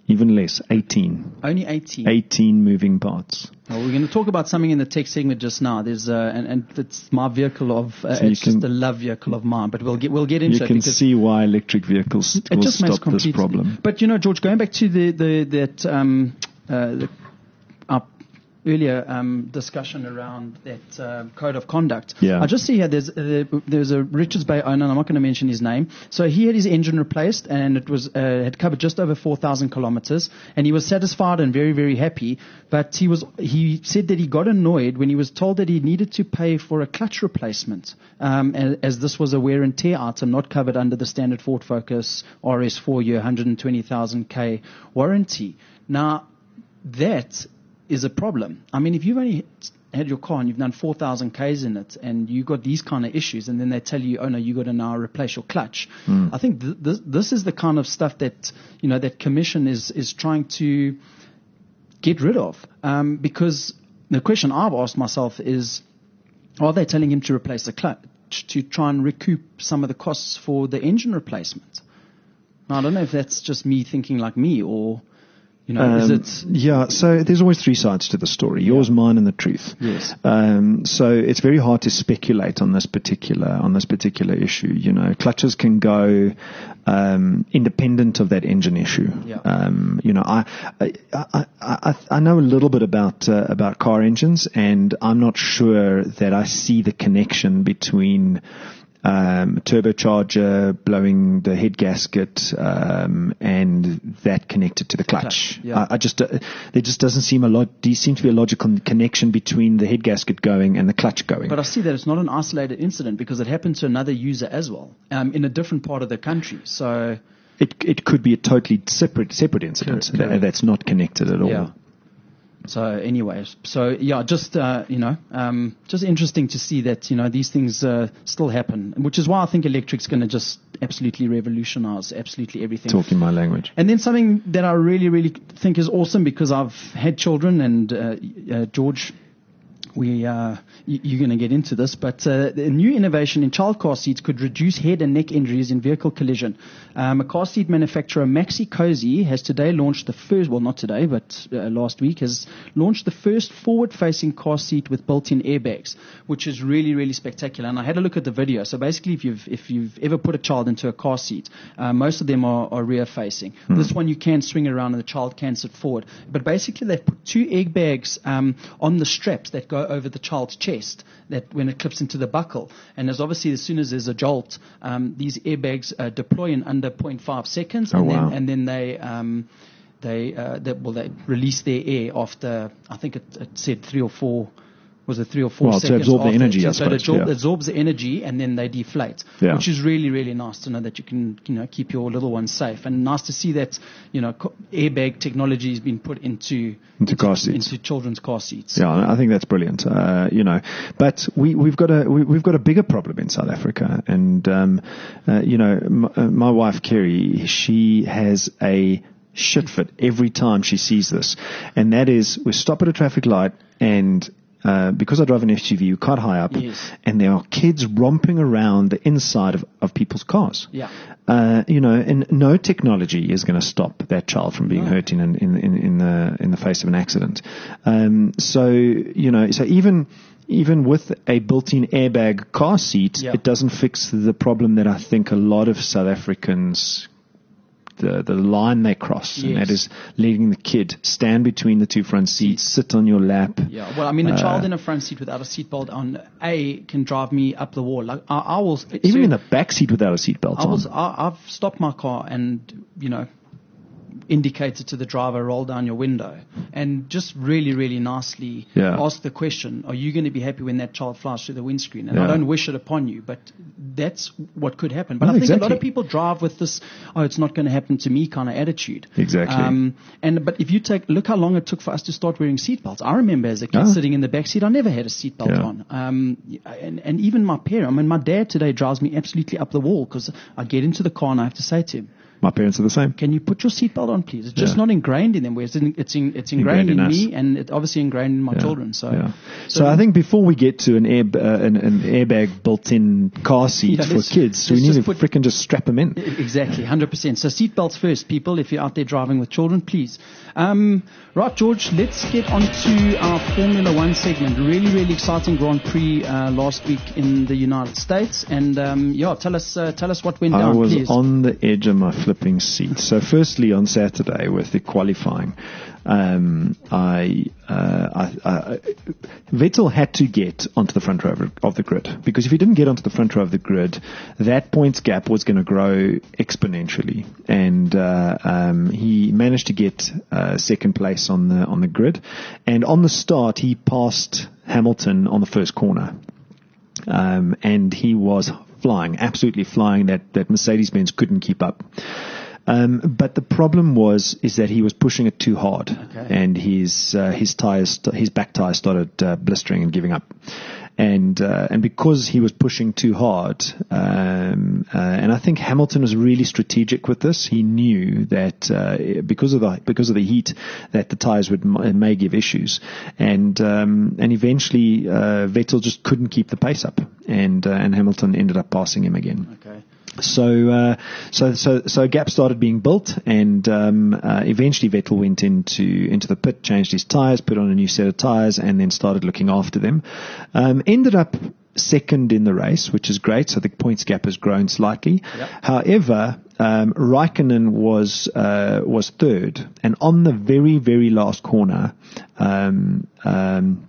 C: Even less, eighteen.
B: Only eighteen.
C: eighteen moving parts.
B: Well, we're going to talk about something in the tech segment just now. There's uh, and, and it's my vehicle of uh,
C: So
B: it's
C: can-
B: just a love vehicle of mine. But we'll get we'll get into
C: You
B: it
C: can
B: because
C: see why electric vehicles
B: it
C: will
B: just makes
C: stop this
B: complete
C: problem.
B: But you know, George, going back to the the that um, uh, the, our earlier um, discussion around that uh, code of conduct.
C: Yeah.
B: I just see here there's uh, there's a Richards Bay owner, and I'm not going to mention his name. So he had his engine replaced, and it was uh, had covered just over four thousand kilometers, and he was satisfied and very very happy. But he was he said that he got annoyed when he was told that he needed to pay for a clutch replacement, um, as, as this was a wear and tear item not covered under the standard Ford Focus R S four year one hundred twenty thousand K warranty. Now that is a problem. I mean, if you've only had your car and you've done four thousand Ks in it and you've got these kind of issues, and then they tell you, oh no, you've got to now replace your clutch.
C: Mm.
B: I think th- this, this is the kind of stuff that, you know, that commission is, is trying to get rid of. Um, because the question I've asked myself is, are they telling him to replace the clutch to try and recoup some of the costs for the engine replacement? Now, I don't know if that's just me thinking like me, or, you know,
C: Um,
B: is it...
C: yeah, so there's always three sides to the story, yours,
B: Yeah.
C: mine, and the truth.
B: Yes.
C: Um, so it's very hard to speculate on this particular on this particular issue. You know, clutches can go um, independent of that engine issue.
B: Yeah.
C: Um, you know, I I, I I I know a little bit about uh, about car engines, and I'm not sure that I see the connection between Um, turbocharger blowing the head gasket, um, and that connected to the clutch.
B: clutch, yeah.
C: I, I just uh, there just doesn't seem a lot. There seem to be a logical connection between the head gasket going and the clutch going.
B: But I see that it's not an isolated incident because it happened to another user as well, um, in a different part of the country. So,
C: it it could be a totally separate separate incident
B: Correct,
C: that,
B: correct.
C: that's not connected at all.
B: yeah. So, anyways, so yeah, just uh, you know, um, just interesting to see that, you know, these things uh, still happen, which is why I think electric's going to just absolutely revolutionize absolutely everything.
C: Talking my language.
B: And then something that I really, really think is awesome, because I've had children, and uh, uh, George, we uh, y- you're going to get into this, but uh, the new innovation in child car seats could reduce head and neck injuries in vehicle collision. Um, a car seat manufacturer, Maxi Cozy, has today launched the first, well, not today, but uh, last week, has launched the first forward-facing car seat with built-in airbags, which is really, really spectacular. And I had a look at the video. So basically, if you've if you've ever put a child into a car seat, uh, most of them are, are rear-facing.
C: Hmm.
B: This one you can swing around and the child can sit forward. But basically, they put two airbags um, on the straps that go over the child's chest, that when it clips into the buckle. And as obviously, as soon as there's a jolt, um, these airbags uh, deploy in under zero point five seconds,
C: Oh,
B: and
C: wow.
B: then and then they um, they, uh, they well they release their air after, I think it, it said three or four. Was it three or four
C: Well, to
B: seconds?
C: absorb the
B: after
C: energy,
B: it.
C: I
B: So it
C: suppose,
B: absor-
C: yeah.
B: absorbs the energy, and then they deflate,
C: Yeah.
B: which is really, really nice to know that you can, you know, keep your little ones safe. And nice to see that, you know, co- airbag technology has been put into
C: Into car seats.
B: into children's car seats.
C: Yeah, I think that's brilliant. Uh, you know, but we, we've got a we, we've got a bigger problem in South Africa, and um, uh, you know, m- uh, my wife Kerry, she has a shit fit every time she sees this, and that is we stop at a traffic light, and uh, because I drive an S U V, we're quite high up,
B: Yes.
C: and there are kids romping around the inside of, of people's cars.
B: Yeah.
C: Uh, you know, and no technology is going to stop that child from being
B: No.
C: hurt in, an, in in in the in the face of an accident. Um, so you know, so even even with a built-in airbag car seat,
B: Yeah.
C: it doesn't fix the problem that I think a lot of South Africans. The, the line they cross, and
B: Yes.
C: that is letting the kid stand between the two front seats, sit on your lap.
B: Yeah, well, I mean, a
C: Uh,
B: child in a front seat without a seatbelt on, A, can drive me up the wall. Like, I, I will...
C: Even in the back seat without a seatbelt
B: I
C: on.
B: was, I, I've stopped my car and, you know, indicated to the driver, roll down your window, and just really, really nicely
C: Yeah.
B: ask the question, are you going to be happy when that child flies through the windscreen? And I
C: Yeah.
B: don't wish it upon you, but that's what could happen. But
C: No,
B: I think a lot
C: exactly.
B: of people drive with this, oh, it's not going to happen to me kind of attitude.
C: Exactly.
B: Um, and But if you take, look how long it took for us to start wearing seatbelts. I remember as a kid
C: Oh.
B: sitting in the back seat, I never had a seatbelt
C: Yeah.
B: on. Um, and, and even my parent, I mean, my dad today drives me absolutely up the wall, because I get into the car and I have to say to him,
C: My parents are the same.
B: Can you put your seatbelt on, please? It's just
C: Yeah.
B: not ingrained in them. Whereas it's in, it's, in, it's ingrained,
C: Ingrained in
B: in
C: us.
B: me, and it's obviously ingrained in my
C: Yeah.
B: children. So,
C: Yeah. So, I think before we get to an, air, uh, an, an airbag built-in car seat
B: Yeah,
C: for
B: let's-
C: kids, we
B: let's
C: need
B: just
C: to
B: put-
C: frickin' just strap them in.
B: Exactly, one hundred percent. So seatbelts first, people, if you're out there driving with children, please. Um, right, George, let's get on to our Formula One segment. Really, really exciting Grand Prix uh, last week in the United States. And, um, yeah, tell us uh, tell us what went
C: I
B: down,
C: was
B: please.
C: on the edge of my flipping seat. So firstly, on Saturday with the qualifying, um, I, uh, I, I, Vettel had to get onto the front row of, of the grid, because if he didn't get onto the front row of the grid, that points gap was going to grow exponentially. And uh, um, he managed to get uh, second place on the on the grid, and on the start he passed Hamilton on the first corner. Um, and he was flying, absolutely flying. That, that Mercedes-Benz couldn't keep up. Um, but the problem was is that he was pushing it too hard,
B: Okay.
C: and his uh, his tires, his back tires started uh, blistering and giving up. And uh, and because he was pushing too hard, um, uh, and I think Hamilton was really strategic with this. He knew that uh, because of the because of the heat, that the tires would may give issues, and um, and eventually uh, Vettel just couldn't keep the pace up, and uh, and Hamilton ended up passing him again.
B: Okay.
C: So, uh, so, so, so a gap started being built, and um, uh, eventually Vettel went into into the pit, changed his tires, put on a new set of tires, and then started looking after them. Um, ended up second in the race, which is great. So the points gap has grown slightly.
B: Yep.
C: However, um, Raikkonen was uh, was third, and on the very very last corner. Um, um,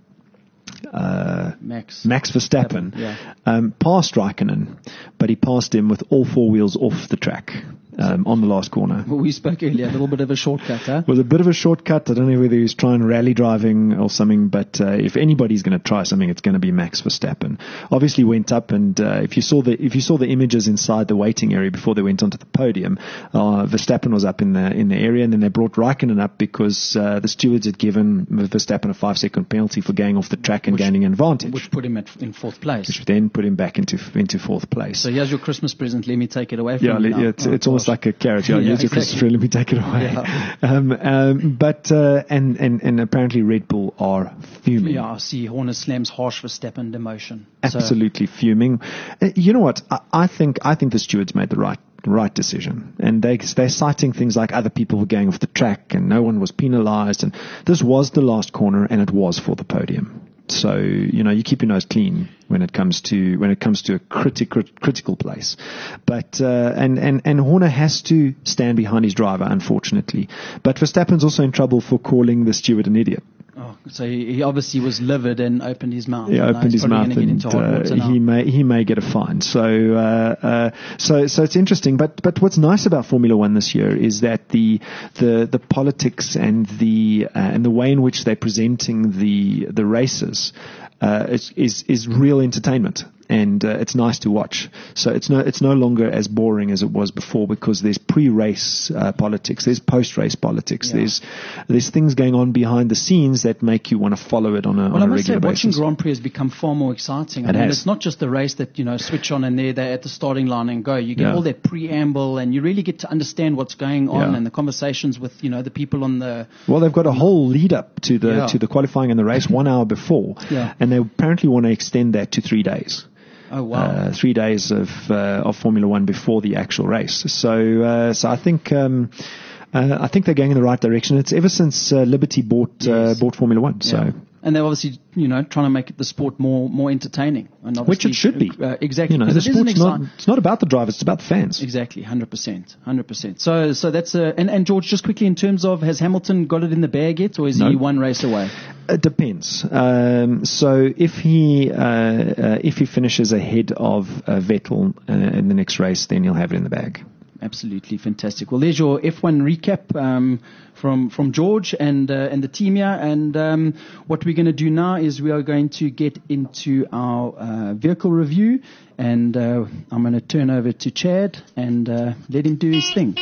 C: Uh,
B: Max.
C: Max Verstappen
B: Yeah.
C: um, passed Raikkonen, but he passed him with all four wheels off the track um, on the last corner.
B: Well, we spoke earlier, a little bit of a shortcut, huh?
C: It was a bit of a shortcut. I don't know whether he was trying rally driving or something, but uh, if anybody's going to try something, it's going to be Max Verstappen. Obviously went up, and uh, if you saw the if you saw the images inside the waiting area before they went onto the podium, uh, Verstappen was up in the in the area, and then they brought Raikkonen up because uh, the stewards had given Verstappen a five second penalty for going off the track and
B: Which-
C: gaining an advantage,
B: Which put him at, in fourth place.
C: which then put him back into into fourth place.
B: So here's your Christmas present. Let me take it away from
C: Yeah,
B: you
C: le-
B: now.
C: yeah, it's,
B: Oh,
C: it's almost
B: gosh.
C: like a carrot. Yeah,
B: Yeah,
C: here's your Christmas
B: exactly.
C: tree. Let me take it away.
B: Yeah.
C: Um, um, but uh, and, and and apparently Red Bull are fuming.
B: Yeah, I see Horner slams harsh Verstappen demotion. So,
C: Absolutely fuming. Uh, You know what? I, I think I think the stewards made the right right decision, and they they're citing things like other people were going off the track and no one was penalised, and this was the last corner and it was for the podium. So you know you keep your nose clean when it comes to when it comes to a criti- crit- critical place, but uh, and and and Horner has to stand behind his driver, unfortunately. But Verstappen's also in trouble for calling the steward an idiot.
B: oh, so he he obviously was livid and opened his mouth.
C: He
B: And now
C: opened
B: he's
C: his
B: probably
C: mouth,
B: gonna get
C: and
B: into hot water
C: uh,
B: now.
C: he may he may get a fine. So uh, uh, so so it's interesting. But but what's nice about Formula One this year is that the the the politics and the uh, and the way in which they're presenting the the races uh, is is is real entertainment. And uh, it's nice to watch. So it's no it's no longer as boring as it was before, because there's pre-race uh, politics, there's post-race politics,
B: Yeah.
C: there's there's things going on behind the scenes that make you want to follow it on a,
B: Well,
C: on
B: I
C: a
B: must say,
C: regular
B: watching
C: basis.
B: Grand Prix has become far more exciting. I
C: It
B: mean,
C: has.
B: it's not just the race that, you know, switch on and there, they're at the starting line and go. You get
C: Yeah.
B: all that preamble, and you really get to understand what's going on
C: Yeah.
B: and the conversations with, you know, the people on the...
C: Well, they've got a whole lead up to the
B: Yeah.
C: to the qualifying and the race one hour before,
B: Yeah.
C: and they apparently want to extend that to three days.
B: Oh, wow.
C: Uh, three days of uh, of Formula One before the actual race. So uh, so I think um, uh, I think they're going in the right direction. It's ever since uh, Liberty bought uh,
B: Yes.
C: bought Formula One. So.
B: Yeah. And they're obviously, you know, trying to make it the sport more more entertaining. And
C: Which
B: obviously,
C: it should be.
B: Uh, exactly.
C: You know, the
B: Because it is an
C: sport's not,
B: exci-
C: it's not about the drivers, it's about the fans.
B: Exactly, one hundred percent. one hundred percent. So so that's... Uh, and, and George, just quickly in terms of, has Hamilton got it in the bag yet, or is
C: No.
B: he one race away?
C: It depends. Um, so if he uh, uh, if he finishes ahead of uh, Vettel uh, in the next race, then he'll have it in the bag.
B: Absolutely fantastic. Well, there's your F one recap um, from from George and uh, and the team here. And um, what we're going to do now is we are going to get into our uh, vehicle review, and uh, I'm going to turn over to Chad and uh, let him do his thing.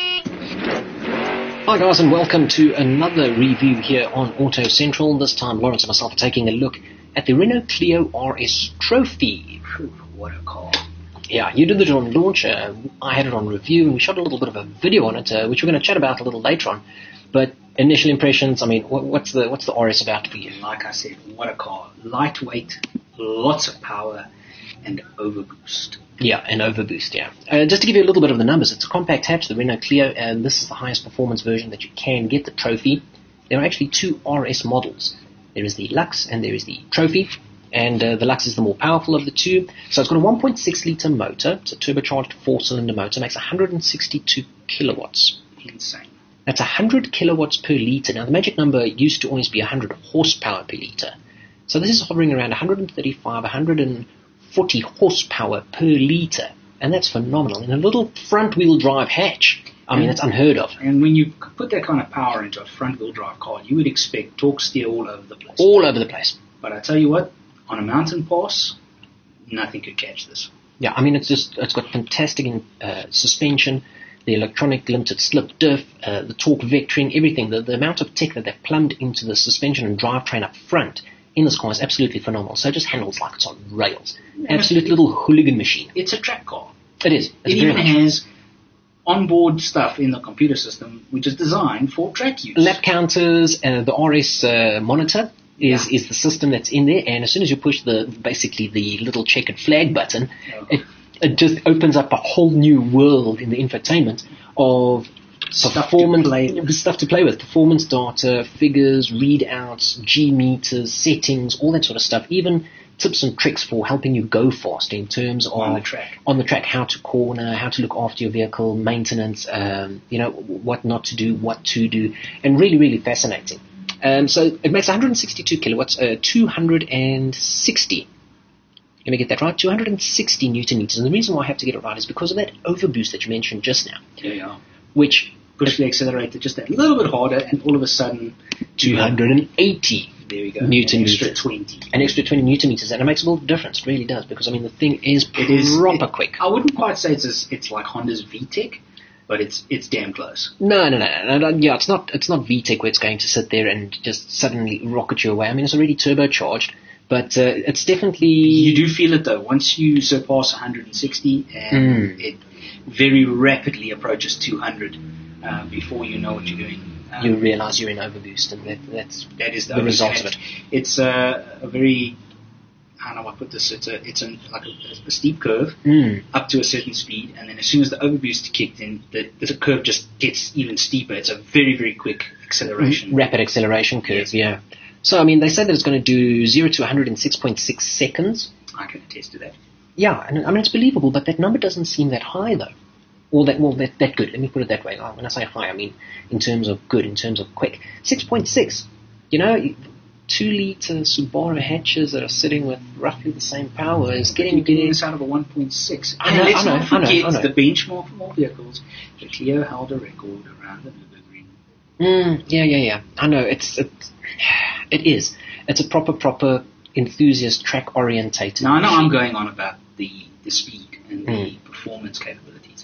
D: Hi guys, and welcome to another review here on Auto Central. This time Lawrence and myself are taking a look at the Renault Clio R S Trophy. Whew, what a car. Yeah, you did it on launch. Uh, I had it on review, and we shot a little bit of a video on it, uh, which we're going to chat about a little later on. But initial impressions, I mean, what, what's the what's the R S about for you?
E: Like I said, what a car. Lightweight, lots of power, and overboost.
D: Yeah, an overboost, yeah. Uh, just to give you a little bit of the numbers, it's a compact hatch, the Renault Clio, and this is the highest performance version that you can get, the Trophy. There are actually two R S models. There is the Lux and there is the Trophy, and uh, the Lux is the more powerful of the two. So it's got a one point six litre motor. It's a turbocharged four-cylinder motor, makes one hundred sixty-two kilowatts.
E: Insane.
D: That's one hundred kilowatts per litre. Now, the magic number used to always be one hundred horsepower per litre. So this is hovering around one hundred thirty-five, one hundred forty horsepower per litre. And that's phenomenal. In a little front-wheel drive hatch, I mean, it's unheard of.
E: And when you put that kind of power into a front-wheel drive car, you would expect torque steer all over the place.
D: All over the place.
E: But I tell you what, on a mountain pass, nothing could catch this.
D: Yeah, I mean, it's just, it's got fantastic uh, suspension, the electronic limited slip diff, uh, the torque vectoring, everything. The, the amount of tech that they've plumbed into the suspension and drivetrain up front in this car is absolutely phenomenal. So it just handles like it's on rails. Absolute
E: it,
D: little hooligan machine.
E: It's a track car.
D: It is. It's
E: it
D: very
E: even
D: much.
E: has onboard stuff in the computer system, which is designed for track use.
D: Lap counters, uh, the R S uh, monitor is,
E: Yeah.
D: is the system that's in there, and as soon as you push the basically the little checkered flag button,
E: Oh.
D: it, it just opens up a whole new world in the infotainment of
E: Stuff
D: performance
E: to play with.
D: stuff to play with, performance data, figures, readouts, G meters, settings, all that sort of stuff. Even tips and tricks for helping you go fast in terms of
E: On the track.
D: on the track, how to corner, how to look after your vehicle, maintenance, um, you know, what not to do, what to do, and really, really fascinating. Um, so it makes one hundred sixty-two kilowatts, uh, two hundred sixty. Let me get that right, two hundred sixty newton meters. And the reason why I have to get it right is because of that overboost that you mentioned just now,
E: Yeah, yeah.
D: which
E: Push the accelerator just a little bit harder, and all of a sudden,
D: two hundred eighty
E: there we go.
D: Newton
E: An extra
D: meters.
E: twenty.
D: an extra twenty newton meters, and it makes a little difference. It really does, because I mean the thing is
E: It is
D: proper
E: it-
D: quick.
E: I wouldn't quite say it's as, it's like Honda's V-Tech, but it's it's damn close.
D: No, no, no, no, no. Yeah, it's not. It's not VTEC where it's going to sit there and just suddenly rocket you away. I mean, it's already turbocharged, but uh, it's definitely.
E: You do feel it though. Once you surpass one hundred sixty, and
D: Mm.
E: it very rapidly approaches two hundred uh, before you know what you're doing. Um,
D: You realise you're in overboost, and that, that's
E: that is the,
D: the result of
E: overstretch.
D: it.
E: It's a, a very, I don't know how I put this. It's a it's a, like a, a steep curve
D: Mm.
E: up to a certain speed, and then as soon as the overboost kicked in, the, the curve just gets even steeper. It's a very very quick acceleration.
D: Rapid acceleration curve,
E: Yes.
D: yeah. So I mean, they say that it's going to do zero to one hundred in six point six seconds.
E: I can attest to that.
D: Yeah, and I mean it's believable, but that number doesn't seem that high though. Or that, well, that, that good. Let me put it that way. When I say high, I mean in terms of good, in terms of quick. six point six. You know, two litre Subaru hatches that are sitting with roughly the same power is getting
E: You're getting
D: getting.
E: this out of a one point six.
D: I
E: And
D: know,
E: let's
D: I know,
E: not
D: I know,
E: forget
D: I know.
E: the benchmark for all vehicles. The Clio held a record around the Nürburgring.
D: Mm, yeah, yeah, yeah. I know. It's, it's it is. It's a proper, proper enthusiast track orientated.
E: Now I know I'm going on about the, the speed and the
D: Mm.
E: performance capabilities,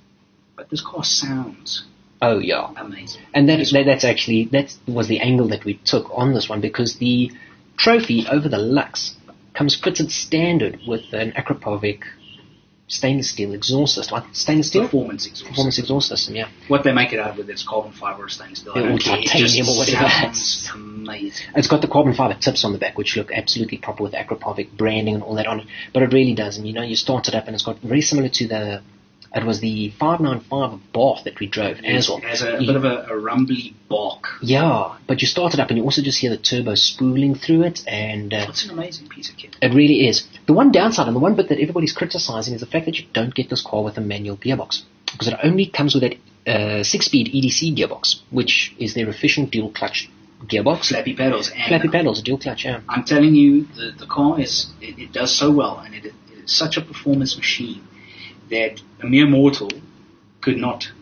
E: but this car sounds
D: Oh yeah.
E: amazing.
D: And that, that that's actually that was the angle that we took on this one, because the Trophy over the Lux comes fitted standard with an Akrapovic stainless steel exhaust system. Like stainless steel
E: Performance exhaust.
D: performance exhaust system. Yeah,
E: What they make it out of, whether it's carbon fiber or stainless steel, I
D: Yeah,
E: don't
D: or
E: care. It
D: titanium
E: just
D: or whatever.
E: sounds amazing.
D: it's got the carbon fiber tips on the back, which look absolutely proper with Akrapovic branding and all that on it. But it really does, and you know, you start it up, and it's got very similar to the. It was the five ninety-five Bath that we drove as well.
E: It has a, a
D: You-
E: bit of a, a rumbly bark.
D: Yeah, but you start it up and you also just hear the turbo spooling through it, and uh,
E: It's an amazing piece of kit.
D: it really is. The one downside and the one bit that everybody's criticizing is the fact that you don't get this car with a manual gearbox, because it only comes with that uh, six-speed E D C gearbox, which is their efficient dual-clutch gearbox.
E: Flappy pedals. And
D: Flappy pedals, dual clutch, yeah.
E: I'm telling you, the, the car is, it, it does so well, and it, it is such a performance machine that a mere mortal could not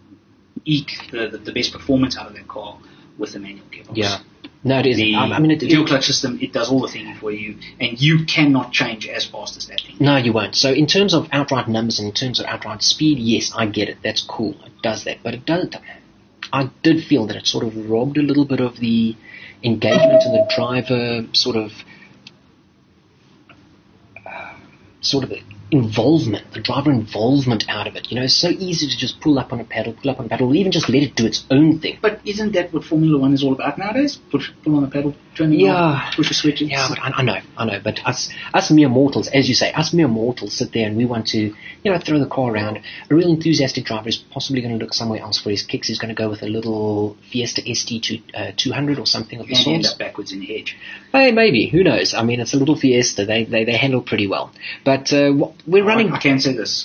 E: eke the, the, the best performance out of that car with a manual gearbox.
D: Yeah. No, it isn't.
E: The,
D: I, I mean, it,
E: the dual
D: it,
E: clutch system, it does all the thinking for you, and you cannot change as fast as that thing.
D: no, you won't. So in terms of outright numbers and in terms of outright speed, yes, I get it. That's cool. It does that. But it doesn't. I did feel that it sort of robbed a little bit of the engagement and the driver sort of, uh, sort of involvement, the driver involvement out of it. You know, it's so easy to just pull up on a pedal, pull up on a pedal, or even just let it do its own thing.
E: But isn't that what Formula One is all about nowadays? Push, pull on the pedal, turn it
D: Yeah.
E: on, push the switches.
D: Yeah, but I, I know, I know. But us, us mere mortals, as you say, us mere mortals sit there and we want to, you know, throw the car around. A real enthusiastic driver is possibly going to look somewhere else for his kicks. He's going to go with a little Fiesta S T two hundred or something of the
E: And end
D: sort.
E: up backwards in the hedge.
D: Hey, maybe. Who knows? I mean, it's a little Fiesta. They they, they handle pretty well. But uh, what, we're running.
E: I, I can say this.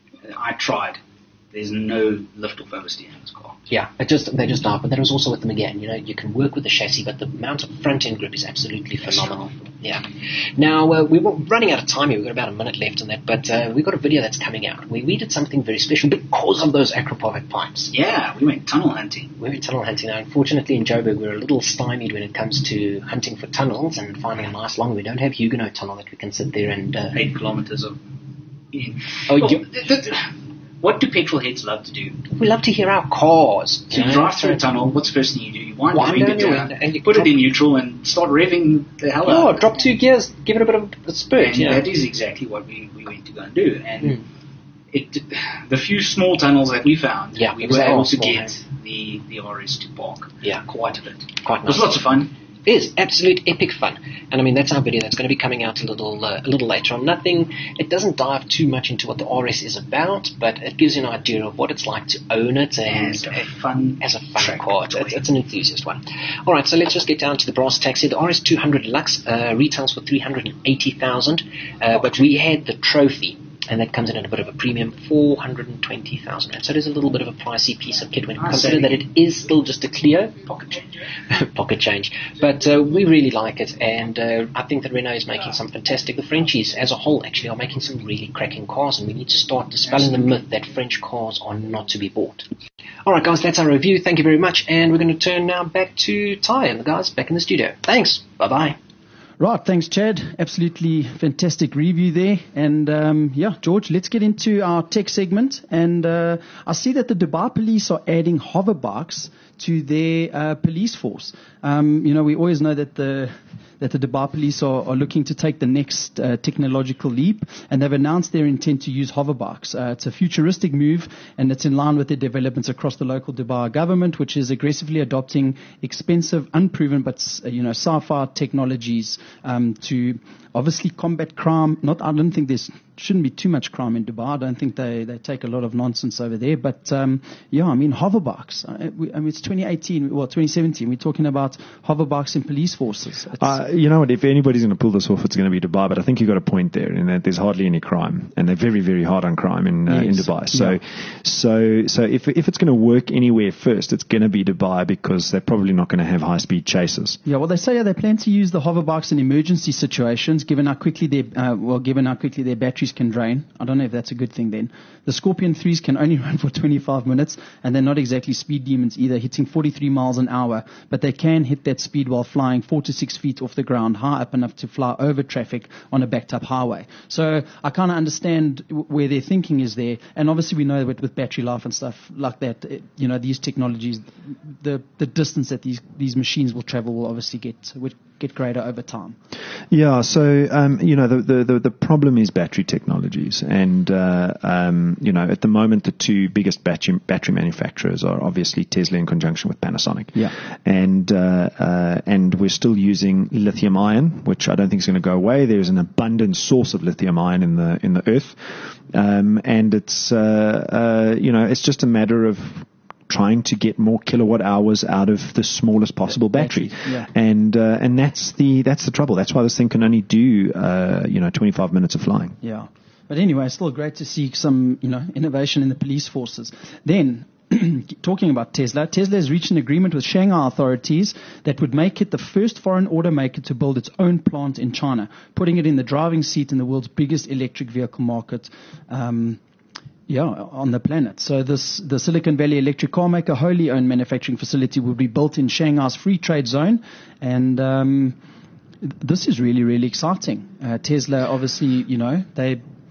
E: I tried. There's no lift-off oversteer in this car.
D: Yeah, it just they just are. But that was also with them again. You know, you can work with the chassis, but the amount of front-end grip is absolutely phenomenal. Yeah. Now, uh, we were running out of time here. We've got about a minute left on that. But uh, we've got a video that's coming out where we did something very special because of those Acropovic pipes.
E: Yeah, we went tunnel hunting.
D: We went tunnel hunting. Now, unfortunately, in Joburg, we're a little stymied when it comes to hunting for tunnels and finding a nice long. We don't have Huguenot tunnel that we can sit there and... Uh,
E: Eight kilometers of... In.
D: Oh,
E: Well,
D: you-
E: th- th- what do petrol heads love to do?
D: we love to hear our cars.
E: So you
D: know?
E: drive through a tunnel, what's the first thing you do? You wind,
D: Wind
E: the
D: down
E: window
D: your
E: down,
D: window and you
E: put
D: drop-
E: it in neutral and start revving the hell
D: Oh,
E: out of it.
D: drop two gears, give it a bit of a spurt.
E: And
D: You know.
E: that is exactly what we, we went to go and do. And
D: Mm.
E: it, the few small tunnels that we found,
D: Yeah,
E: we
D: it was
E: were
D: all
E: able to
D: small,
E: get
D: man.
E: the, the R S to park
D: Yeah.
E: quite a bit.
D: Quite
E: It was
D: nice.
E: lots of fun.
D: It is absolute epic fun, and I mean that's our video that's going to be coming out a little uh, a little later on. Nothing, it doesn't dive too much into what the R S is about, but it gives you an idea of what it's like to own it and
E: As a fun
D: as a fun
E: track
D: car. It's,
E: toy.
D: it's, it's an enthusiast one. All right, so let's just get down to the brass tacks here. The R S two hundred Lux uh, retails for three hundred eighty thousand, uh, but we had the trophy. And that comes in at a bit of a premium, four hundred twenty thousand rand. So it is a little bit of a pricey piece of kit when you
E: I
D: consider
E: say-
D: that it is still just a Clio.
E: pocket change.
D: Pocket change. But uh, we really like it, and uh, I think that Renault is making some fantastic, the Frenchies as a whole actually are making some really cracking cars, and we need to start dispelling the myth that French cars are not to be bought. Alright guys, that's our review. Thank you very much, and we're going to turn now back to Ty and the guys back in the studio. Thanks. Bye-bye.
B: Right, thanks, Chad. Absolutely fantastic review there. And um, yeah, George, let's get into our tech segment. And uh, I see that the Dubai police are adding hover bikes to their uh, police force. Um, you know, we always know that the that the Dubai police are, are looking to take the next uh, technological leap, and they've announced their intent to use hover bikes. Uh, it's a futuristic move, and it's in line with their developments across the local Dubai government, which is aggressively adopting expensive, unproven, but uh, you know, sci-fi technologies um, to obviously combat crime. Not, I don't think there's shouldn't be too much crime in Dubai. I don't think they, they take a lot of nonsense over there. But um, yeah, I mean, hover bikes. I, we, I mean, it's twenty eighteen, well, twenty seventeen. We're talking about hover bikes in police forces. It's,
C: Uh, you know what? If anybody's going to pull this off, it's going to be Dubai. But I think you've got a point there in that there's hardly any crime, and they're very, very hard on crime in uh, in
B: Yes.
C: Dubai. So,
B: Yeah.
C: so, so if if it's going to work anywhere first, it's going to be Dubai because they're probably not going to have high speed chases.
B: Yeah, well, they say yeah, they plan to use the hover bikes in emergency situations, given how quickly their uh, well, given how quickly their batteries can drain. I don't know if that's a good thing. Then the Scorpion threes can only run for twenty-five minutes, and they're not exactly speed demons either, hitting forty-three miles an hour. But they can hit that speed while flying four to six feet off the ground, high up enough to fly over traffic on a backed-up highway. So I kind of understand w- where their thinking is there, and obviously we know with, with battery life and stuff like that, it, you know, these technologies, the the distance that these these machines will travel will obviously get would get greater over time.
C: Yeah, so um, you know the, the the the problem is battery technologies, and uh, um, you know at the moment the two biggest battery battery manufacturers are obviously Tesla in conjunction with Panasonic.
B: Yeah.
C: and uh, uh, and we're still using lithium ion, which I don't think is going to go away. There's an abundant source of lithium ion in the in the earth, um, and it's uh, uh, you know it's just a matter of trying to get more kilowatt hours out of the smallest possible battery,
B: Battery, yeah.
C: and uh, and that's the that's the trouble. That's why this thing can only do uh, you know twenty-five minutes of flying.
B: Yeah. But anyway, it's still great to see some, you know, innovation in the police forces. Then, talking about Tesla, Tesla has reached an agreement with Shanghai authorities that would make it the first foreign automaker to build its own plant in China, putting it in the driving seat in the world's biggest electric vehicle market. Um, Yeah, on the planet. So this, the Silicon Valley electric car maker wholly owned manufacturing facility will be built in Shanghai's free trade zone, and um, this is really, really exciting. Uh, Tesla, obviously, you know, they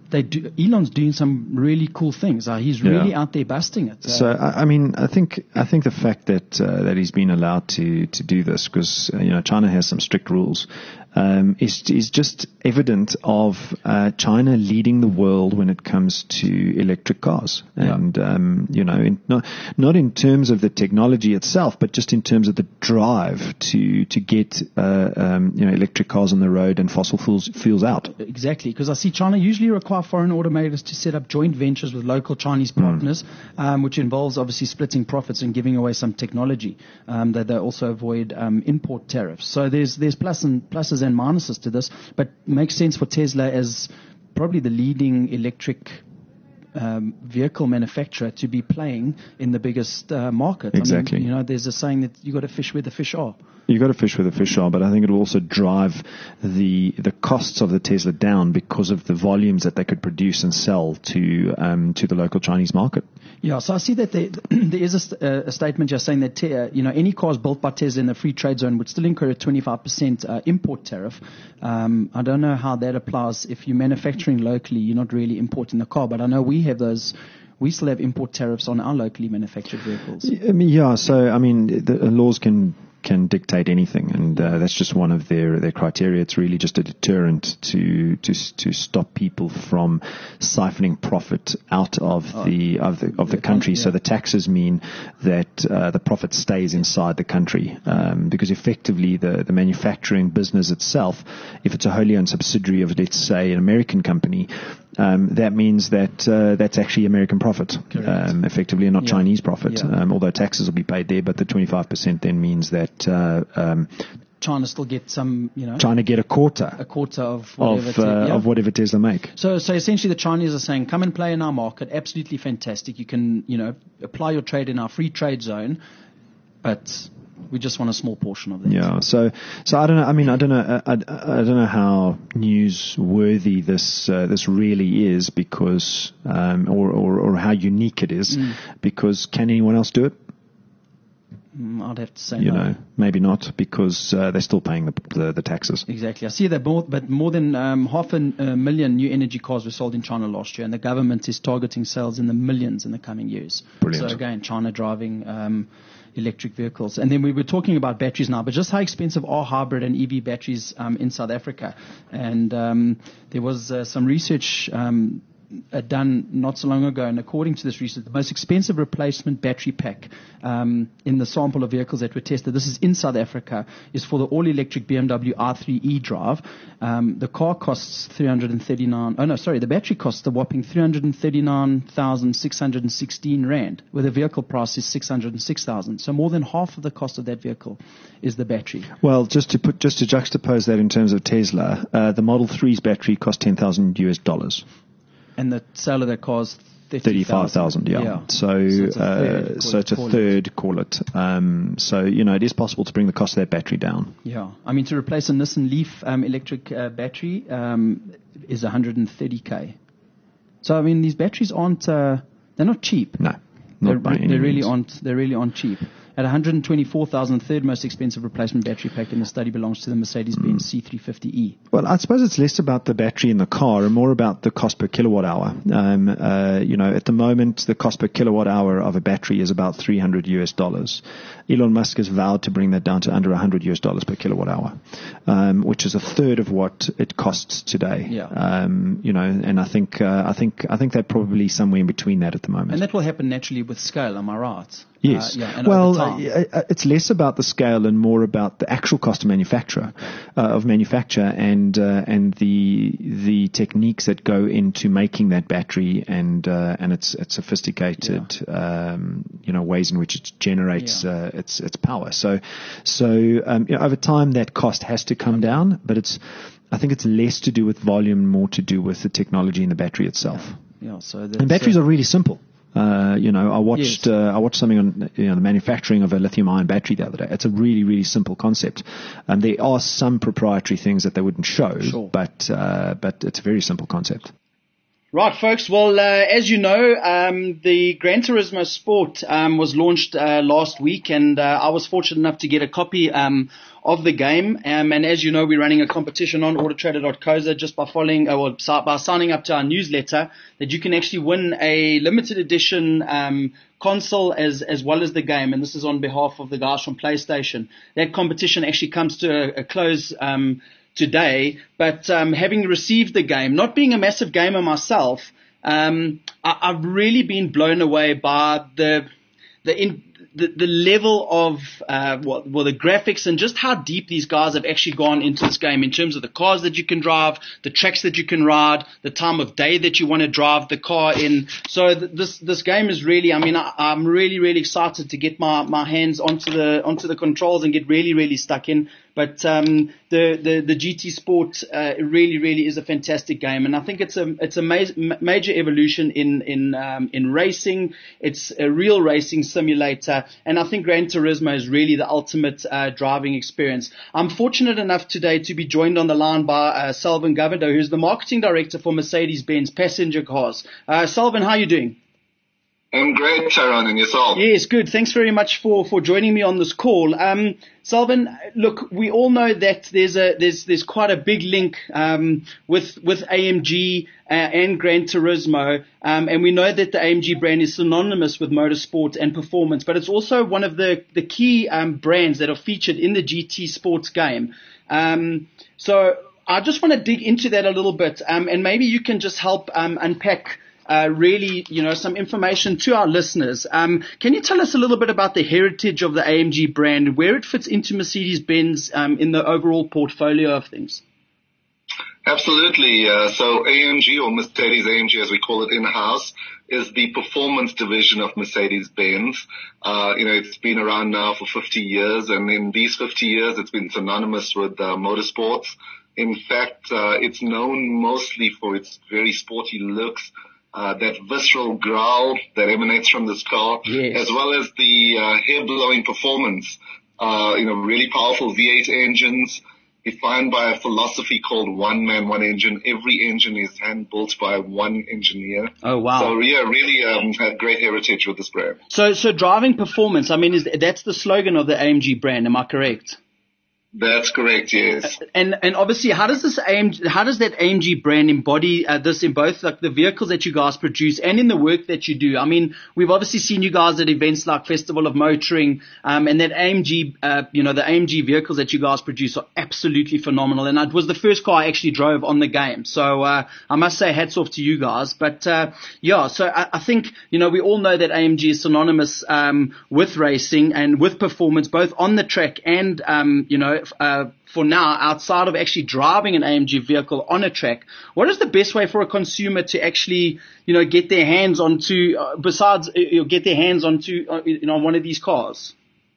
B: they do, Elon's doing some really cool things. Uh, he's really
C: Yeah.
B: out there busting it. Uh,
C: So I, I mean, I think I think the fact that uh, that he's been allowed to to do this, because uh, you know China has some strict rules, um, is is just evident of uh, China leading the world when it comes to electric cars,
B: Yeah.
C: and um, you know, in, not not in terms of the technology itself, but just in terms of the drive to to get uh, um, you know electric cars on the road and fossil fuels fuels out.
B: Exactly, because I see China usually require foreign automakers to set up joint ventures with local Chinese partners, um, which involves obviously splitting profits and giving away some technology. Um, that they also avoid um, import tariffs. So there's there's plus and pluses and minuses to this, but makes sense for Tesla as probably the leading electric um, vehicle manufacturer to be playing in the biggest uh, market.
C: Exactly.
B: I mean, you know, there's a saying that you got to fish where the fish are.
C: You've got to fish where the fish are, but I think it will also drive the the costs of the Tesla down because of the volumes that they could produce and sell to um, to the local Chinese market.
B: Yeah, so I see that there, there is a, st- uh, a statement just saying that te- uh, you know any cars built by Tesla in the free trade zone would still incur a twenty-five percent uh, import tariff. Um, I don't know how that applies if you're manufacturing locally. You're not really importing the car, but I know we have those. We still have import tariffs on our locally manufactured vehicles.
C: I mean, yeah, so I mean, the laws can can dictate anything, and uh, that's just one of their their criteria. It's really just a deterrent to to to stop people from siphoning profit out of
B: Oh,
C: the of the of the
B: the
C: country.
B: country,
C: So
B: yeah.
C: the taxes mean that uh, the profit stays inside the country, um, because effectively the the manufacturing business itself, if it's a wholly owned subsidiary of, let's say, an American company, um, that means that uh, that's actually American profit, um, effectively, and not
B: Yeah.
C: Chinese profit.
B: Yeah.
C: Um, although taxes will be paid there, but the twenty-five percent then means that uh, um,
B: China still gets some, you know,
C: trying to get a quarter
B: a quarter of whatever.
C: of
B: te-
C: uh,
B: yeah.
C: of whatever Tesla make.
B: So, so essentially, the Chinese are saying, "Come and play in our market. Absolutely fantastic. You can, you know, apply your trade in our free trade zone, but we just want a small portion of that."
C: Yeah, so so I don't know. I mean, I don't know. I, I, I don't know how newsworthy this uh, this really is, because um, or, or or how unique it is,
B: Mm.
C: because can anyone else do it?
B: Mm, I'd have to say
C: You
B: no.
C: know, maybe not, because uh, they're still paying the the, the taxes.
B: Exactly. I see that more, but more than um, half a uh, million new energy cars were sold in China last year, and the government is targeting sales in the millions in the coming years.
C: Brilliant.
B: So again, China driving um, electric vehicles. And then we were talking about batteries now, but just how expensive are hybrid and E V batteries um, in South Africa? And um, there was uh, some research um, uh, done not so long ago, and according to this research, the most expensive replacement battery pack um, in the sample of vehicles that were tested, this is in South Africa, is for the all-electric B M W i three eDrive. Um, the car costs three hundred thirty-nine. Oh no, sorry, the battery costs the whopping three hundred thirty-nine thousand six hundred sixteen rand, where the vehicle price is six hundred six thousand. So more than half of the cost of that vehicle is the battery.
C: Well, just to put just to juxtapose that in terms of Tesla, uh, the Model three's battery cost ten thousand U S dollars.
B: And the sale of that car is
C: Thirty-five thousand, yeah.
B: yeah.
C: So,
B: So it's a
C: uh,
B: third, call
C: so
B: it-
C: it's a
B: call it.
C: third, call it. Um, so you know, it is possible to bring the cost of that battery down.
B: Yeah, I mean, to replace a Nissan Leaf um, electric uh, battery um, is one hundred thirty K. So I mean, these batteries aren't uh, they're not cheap.
C: No,
B: They're,
C: not by
B: they
C: any
B: really
C: means.
B: aren't. They really aren't cheap. At one hundred twenty-four thousand, third most expensive replacement battery pack in the study belongs to the Mercedes-Benz C three fifty E.
C: Well, I suppose it's less about the battery in the car and more about the cost per kilowatt hour. Um, uh, you know, at the moment, the cost per kilowatt hour of a battery is about three hundred U S dollars. Elon Musk has vowed to bring that down to under one hundred U S dollars per kilowatt hour, um, which is a third of what it costs today.
B: Yeah.
C: Um, you know, and I think uh, I think I think they're probably somewhere in between that at the moment.
B: And that will happen naturally with scale. Am I right?
C: Yes.
B: Uh, yeah, and
C: well,
B: over time.
C: uh, uh, it's less about the scale and more about the actual cost of manufacture, uh, of manufacture, and uh, and the the techniques that go into making that battery, and uh, and its its sophisticated um, you know ways in which it generates
B: Yeah.
C: uh, its its power. So so um, you know, over time that cost has to come down, but it's I think it's less to do with volume, more to do with the technology in the battery itself.
B: Yeah. So that's,
C: And batteries
B: uh,
C: are really simple. Uh, you know, I watched
B: Yes.
C: uh, I watched something on you know the manufacturing of a lithium-ion battery the other day. It's a really really simple concept, and there are some proprietary things that they wouldn't show,
B: Sure.
C: but uh, but it's a very simple concept.
B: Right, folks. Well, uh, as you know, um, the Gran Turismo Sport um, was launched uh, last week, and uh, I was fortunate enough to get a copy um, of the game. Um, and as you know, we're running a competition on autotrader dot co za just by following, uh, well, by signing up to our newsletter, that you can actually win a limited edition um, console as as well as the game. And this is on behalf of the guys from PlayStation. That competition actually comes to a, a close Um, today, but um, having received the game, not being a massive gamer myself, um, I, I've really been blown away by the the in, the, the level of uh, well, well, the graphics and just how deep these guys have actually gone into this game in terms of the cars that you can drive, the tracks that you can ride, the time of day that you want to drive the car in. So th- this this game is really, I mean, I, I'm really really excited to get my, my hands onto the onto the controls and get really really stuck in. But um, the, the the G T Sport uh, really really is a fantastic game, and I think it's a it's a ma- major evolution in in um, in racing. It's a real racing simulator, and I think Gran Turismo is really the ultimate uh, driving experience. I'm fortunate enough today to be joined on the line by uh, Selvin Govender, who's the marketing director for Mercedes-Benz passenger cars. Uh, Selvin, how are you doing?
F: I'm great, Tyrone, and yourself?
B: Yes, good. Thanks very much for, for joining me on this call. Um, Selvin, look, we all know that there's a there's there's quite a big link um, with with A M G uh, and Gran Turismo, um, and we know that the A M G brand is synonymous with motorsport and performance, but it's also one of the the key um, brands that are featured in the G T Sports game. Um, so I just want to dig into that a little bit, um, and maybe you can just help um, unpack. Uh, really, you know, some information to our listeners. Um, can you tell us a little bit about the heritage of the A M G brand, where it fits into Mercedes-Benz um, in the overall portfolio of things?
F: Absolutely. Uh, so A M G, or Mercedes A M G as we call it in-house, is the performance division of Mercedes-Benz. Uh, you know, it's been around now for fifty years, and in these fifty years, it's been synonymous with uh, motorsports. In fact, uh, it's known mostly for its very sporty looks, Uh, that visceral growl that emanates from this car,
B: yes,
F: as well as the uh, hair-blowing performance. Uh, you know, really powerful V eight engines, defined by a philosophy called one man, one engine. Every engine is hand-built by one engineer.
B: Oh, wow.
F: So, yeah, really um, had great heritage with this brand.
B: So, so driving performance, I mean, is that's the slogan of the A M G brand, am I correct?
F: That's correct, yes.
B: And and obviously, how does this A M G, how does that A M G brand embody uh, this in both like the vehicles that you guys produce and in the work that you do? I mean, we've obviously seen you guys at events like Festival of Motoring, um, and that A M G, uh, you know, the A M G vehicles that you guys produce are absolutely phenomenal. And it was the first car I actually drove on the game, so uh, I must say hats off to you guys. But uh, yeah, so I, I think you know we all know that A M G is synonymous um, with racing and with performance, both on the track and um, you know. Uh, for now, outside of actually driving an A M G vehicle on a track, what is the best way for a consumer to actually, you know, get their hands onto, uh, besides, uh, get their hands onto, uh, you know, one of these cars?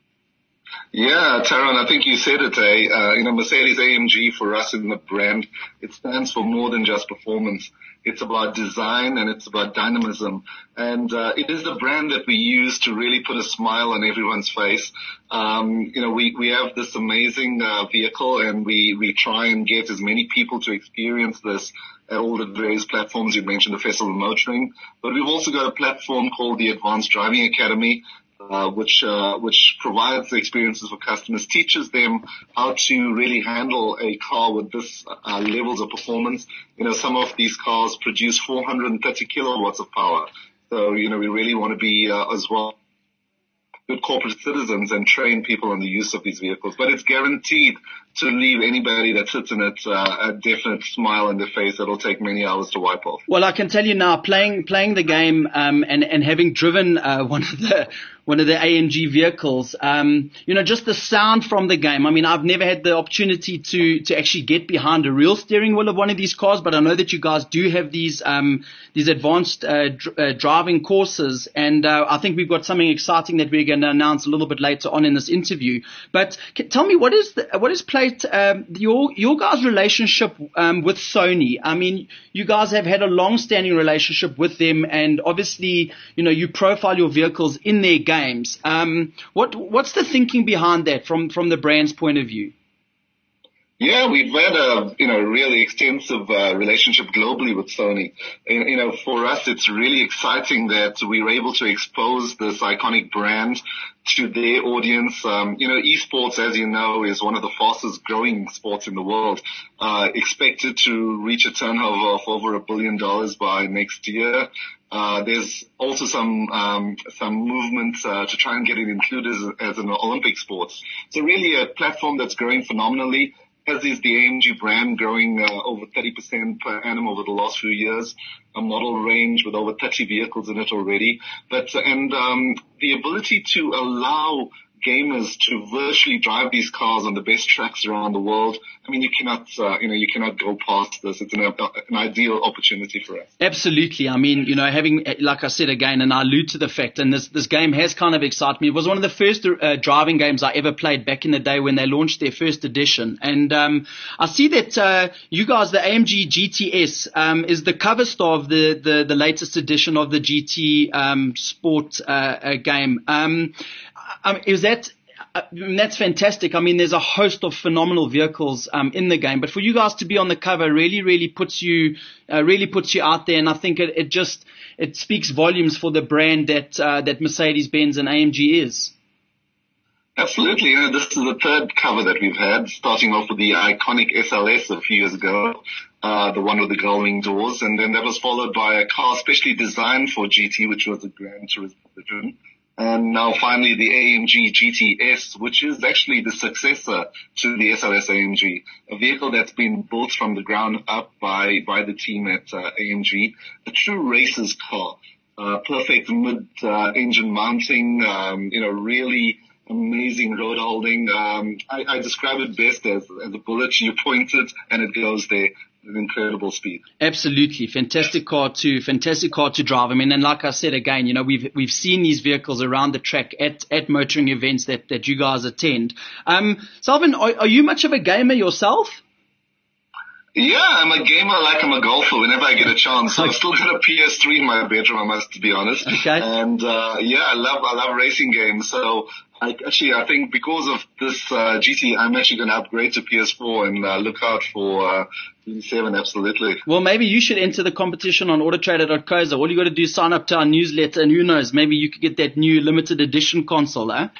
F: Yeah, Tyrone, I think you said it, eh? Uh, you know, Mercedes A M G for us in the brand, it stands for more than just performance. It's about design and it's about dynamism. And uh, it is the brand that we use to really put a smile on everyone's face. Um, you know, we, we have this amazing uh, vehicle and we, we try and get as many people to experience this at all the various platforms. You mentioned the Festival of Motoring. But we've also got a platform called the Advanced Driving Academy, Uh, which uh, which provides the experiences for customers, teaches them how to really handle a car with this uh, levels of performance. You know, some of these cars produce four hundred thirty kilowatts of power. So, you know, we really want to be uh, as well good corporate citizens and train people on the use of these vehicles. But it's guaranteed to leave anybody that sits in it uh, a definite smile on their face that'll take many hours to wipe off.
B: Well, I can tell you now, playing playing the game um, and and having driven uh, one of the one of the A M G vehicles, um, you know, just the sound from the game. I mean, I've never had the opportunity to to actually get behind a real steering wheel of one of these cars, but I know that you guys do have these um, these advanced uh, dr- uh, driving courses, and uh, I think we've got something exciting that we're going to announce a little bit later on in this interview. But can, tell me, what is the, what is play Um, your your guys' relationship um, with Sony? I mean, you guys have had a long-standing relationship with them, and obviously, you know, you profile your vehicles in their games. Um, what what's the thinking behind that from from the brand's point of view?
F: Yeah, we've had a, you know, really extensive uh, relationship globally with Sony. You, you know, for us, it's really exciting that we were able to expose this iconic brand to their audience. Um, you know, esports, as you know, is one of the fastest growing sports in the world, uh, expected to reach a turnover of over a billion dollars by next year. Uh, there's also some, um, some movement, uh, to try and get it included as, as an Olympic sport. So really a platform that's growing phenomenally, as is the A M G brand, growing uh, over thirty percent per annum over the last few years, a model range with over thirty vehicles in it already. But, and, um, the ability to allow gamers to virtually drive these cars on the best tracks around the world. I mean, you cannot, uh, you know, you cannot go past this. It's an, an ideal opportunity for us.
B: Absolutely. I mean, you know, having, like I said again, and I allude to the fact, and this, this game has kind of excited me. It was one of the first uh, driving games I ever played back in the day when they launched their first edition. And, um, I see that, uh, you guys, the A M G G T S, um, is the cover star of the, the, the latest edition of the G T, um, Sport, uh, uh game. Um, Um, is that, uh, that's fantastic. I mean, there's a host of phenomenal vehicles um, in the game, but for you guys to be on the cover really, really puts you, uh, really puts you out there. And I think it, it just, it speaks volumes for the brand that, uh, that Mercedes-Benz and A M G is.
F: Absolutely. You know, this is the third cover that we've had, starting off with the iconic S L S a few years ago, uh, the one with the gull-wing doors. And then that was followed by a car specially designed for G T, which was a Gran Turismo version. And now finally the A M G G T S, which is actually the successor to the S L S A M G, a vehicle that's been built from the ground up by, by the team at uh, A M G, a true racer's car, uh, perfect mid-engine uh, mounting, um, you know, really amazing road holding. Um, I, I describe it best as, as a bullet. You point it and it goes there. An incredible speed.
B: Absolutely. Fantastic car to, fantastic car to drive. I mean, and like I said again, you know, we've, we've seen these vehicles around the track at, at motoring events that, that you guys attend. Um, Selvin, are, are you much of a gamer yourself?
F: Yeah, I'm a gamer like I'm a golfer whenever I get a chance. So I've still got a P S three in my bedroom, I must be honest.
B: Okay.
F: And, uh, yeah, I love, I love racing games. So I actually, I think because of this, uh, G T, I'm actually going to upgrade to P S four and, uh, look out for, uh, P seven, absolutely.
B: Well, maybe you should enter the competition on autotrader dot co za. All you got to do is sign up to our newsletter, and who knows, maybe you could get that new limited edition console, eh?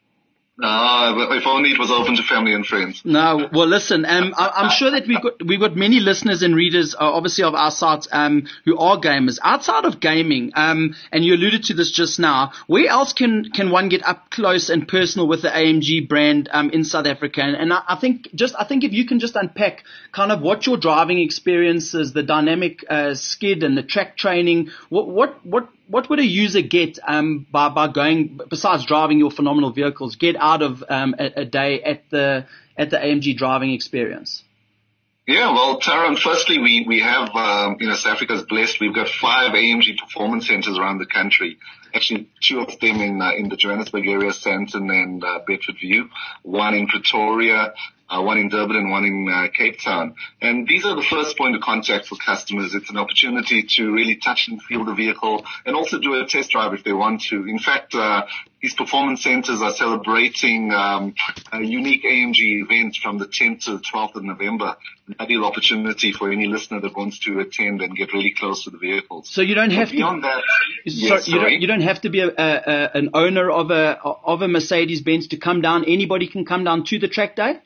F: Ah, uh, if only it was open to family and friends.
B: No, well, listen, um, I, I'm sure that we've got we've got many listeners and readers, uh, obviously, of our site, um, who are gamers. Outside of gaming, um, and you alluded to this just now, where else can can one get up close and personal with the A M G brand um, in South Africa? And, and I, I think just I think if you can just unpack kind of what your driving experiences, the dynamic uh, skid and the track training, what what what. What would a user get um, by by going, besides driving your phenomenal vehicles, get out of um, a, a day at the at the A M G driving experience?
F: Yeah, well, Taran, firstly, we we have um, you know, South Africa's blessed. We've got five A M G performance centers around the country. Actually, two of them in uh, in the Johannesburg area, Sandton and uh, Bedford View. One in Pretoria. Uh, one in Durban and one in uh, Cape Town. And these are the first point of contact for customers. It's an opportunity to really touch and feel the vehicle and also do a test drive if they want to. In fact, uh, these performance centers are celebrating um, a unique A M G event from the tenth to the twelfth of November. An ideal opportunity for any listener that wants to attend and get really close to the vehicles.
B: So you don't have
F: but beyond
B: to,
F: that,
B: yes, you, don't, you don't have to be a, a, an owner of a of a Mercedes-Benz to come down. Anybody can come down to the track day?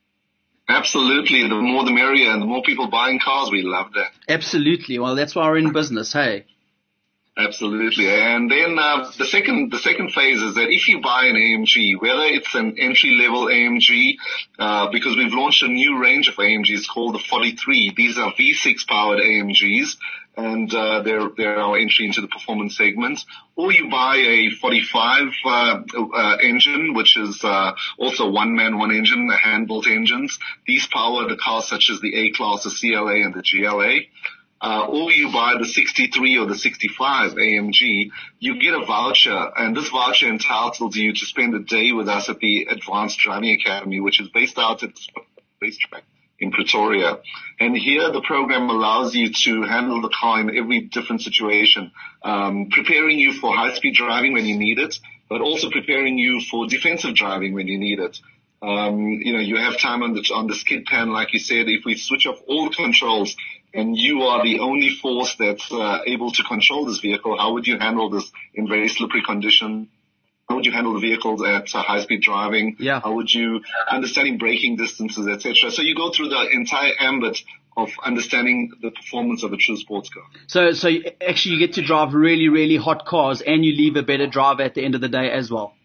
F: Absolutely. The more the merrier, and the more people buying cars, we love that.
B: Absolutely. Well, that's why we're in business, hey?
F: Absolutely. And then uh, the second the second phase is that if you buy an A M G, whether it's an entry-level A M G, uh, because we've launched a new range of A M Gs called the forty-three. These are V six powered A M Gs, and uh, they're, they're our entry into the performance segment. Or you buy a forty-five uh, uh, engine, which is uh, also one-man, one-engine, the hand-built engines. These power the cars such as the A-Class, the C L A, and the G L A. Uh, or you buy the sixty-three or the sixty-five A M G, you get a voucher, and this voucher entitles you to spend a day with us at the Advanced Driving Academy, which is based out at the racetrack in Pretoria. And here the program allows you to handle the car in every different situation, um, preparing you for high-speed driving when you need it, but also preparing you for defensive driving when you need it. Um, you know, you have time on the on the skid pan, like you said. If we switch off all controls and you are the only force that's uh, able to control this vehicle, how would you handle this in very slippery conditions? How would you handle the vehicles at uh, high-speed driving?
B: Yeah.
F: How would you understanding braking distances, et cetera? So you go through the entire ambit of understanding the performance of a true sports car.
B: So, so you, actually, you get to drive really, really hot cars, and you leave a better driver at the end of the day as well.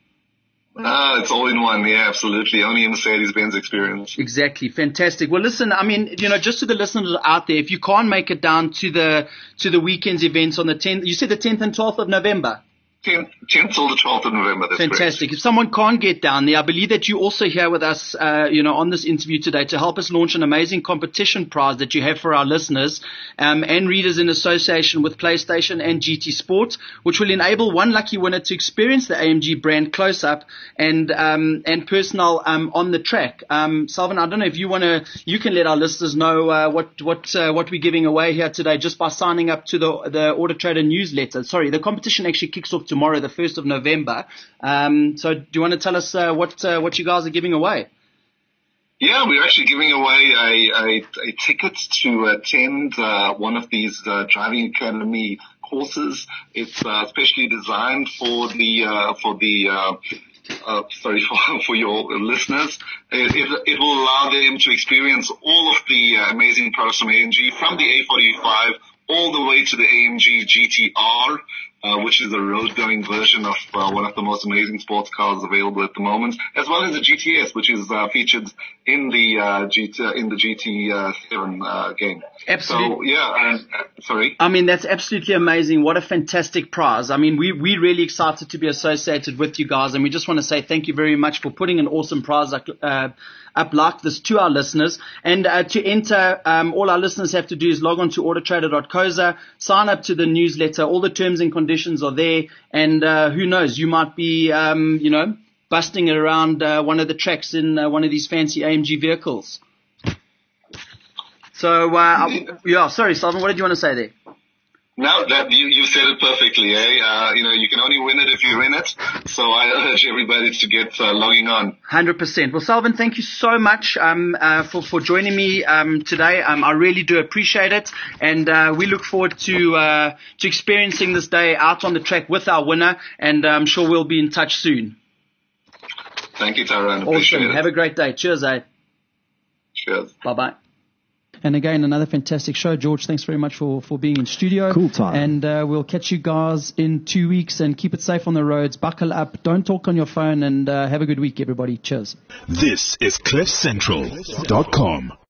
F: Ah, it's all in one. Yeah, absolutely. Only a Mercedes-Benz experience.
B: Exactly. Fantastic. Well, listen, I mean, you know, just to the listeners out there, if you can't make it down to the to the weekend's events on the tenth, you said the tenth and twelfth of November.
F: tenth till the twelfth of November. That's
B: Fantastic.
F: correct.
B: If someone can't get down there, I believe that you're also here with us, uh, you know, on this interview today to help us launch an amazing competition prize that you have for our listeners um, and readers in association with PlayStation and G T Sport, which will enable one lucky winner to experience the A M G brand close up and um, and personal um, on the track. Um, Salvan, I don't know if you want to, you can let our listeners know uh, what what uh, what we're giving away here today just by signing up to the the Auto Trader newsletter. Sorry, the competition actually kicks off tomorrow, the first of November. Um, so do you want to tell us uh, what uh, what you guys are giving away?
F: Yeah, we're actually giving away a, a, a ticket to attend uh, one of these uh, driving academy courses. It's uh, specially designed for the uh, for the uh, uh, sorry for, for your listeners. It, it, it will allow them to experience all of the uh, amazing products from A M G, from the A forty-five all the way to the A M G G T R. Uh, which is a road-going version of uh, one of the most amazing sports cars available at the moment, as well as the G T S, which is uh, featured in the uh, G T in the G T seven uh, game.
B: Absolutely.
F: So yeah, and, uh, sorry.
B: I mean, that's absolutely amazing. What a fantastic prize. I mean, we we really excited to be associated with you guys, and we just want to say thank you very much for putting an awesome prize like, uh, up like this to our listeners. And uh, to enter, um, all our listeners have to do is log on to autotrader dot co za, sign up to the newsletter. All the terms and conditions are there, and uh, who knows, you might be, um, you know, busting it around uh, one of the tracks in uh, one of these fancy A M G vehicles. So, uh, yeah, sorry, Salvan, what did you want to say there?
F: No, that you, you said it perfectly, eh? Uh, you know, you can only win it if you're in it. So I urge everybody to get uh, logging on.
B: one hundred percent. Well, Salvan, thank you so much um, uh, for, for joining me um, today. Um, I really do appreciate it. And uh, we look forward to uh, to experiencing this day out on the track with our winner. And I'm sure we'll be in touch soon.
F: Thank you, Tyrone. Appreciate
B: awesome.
F: it.
B: Have a great day. Cheers, eh?
F: Cheers.
B: Bye-bye. And again, another fantastic show. George, thanks very much for, for being in studio.
C: Cool time.
B: And uh, we'll catch you guys in two weeks and keep it safe on the roads. Buckle up. Don't talk on your phone, and uh, have a good week, everybody. Cheers.
A: This is cliff central dot com.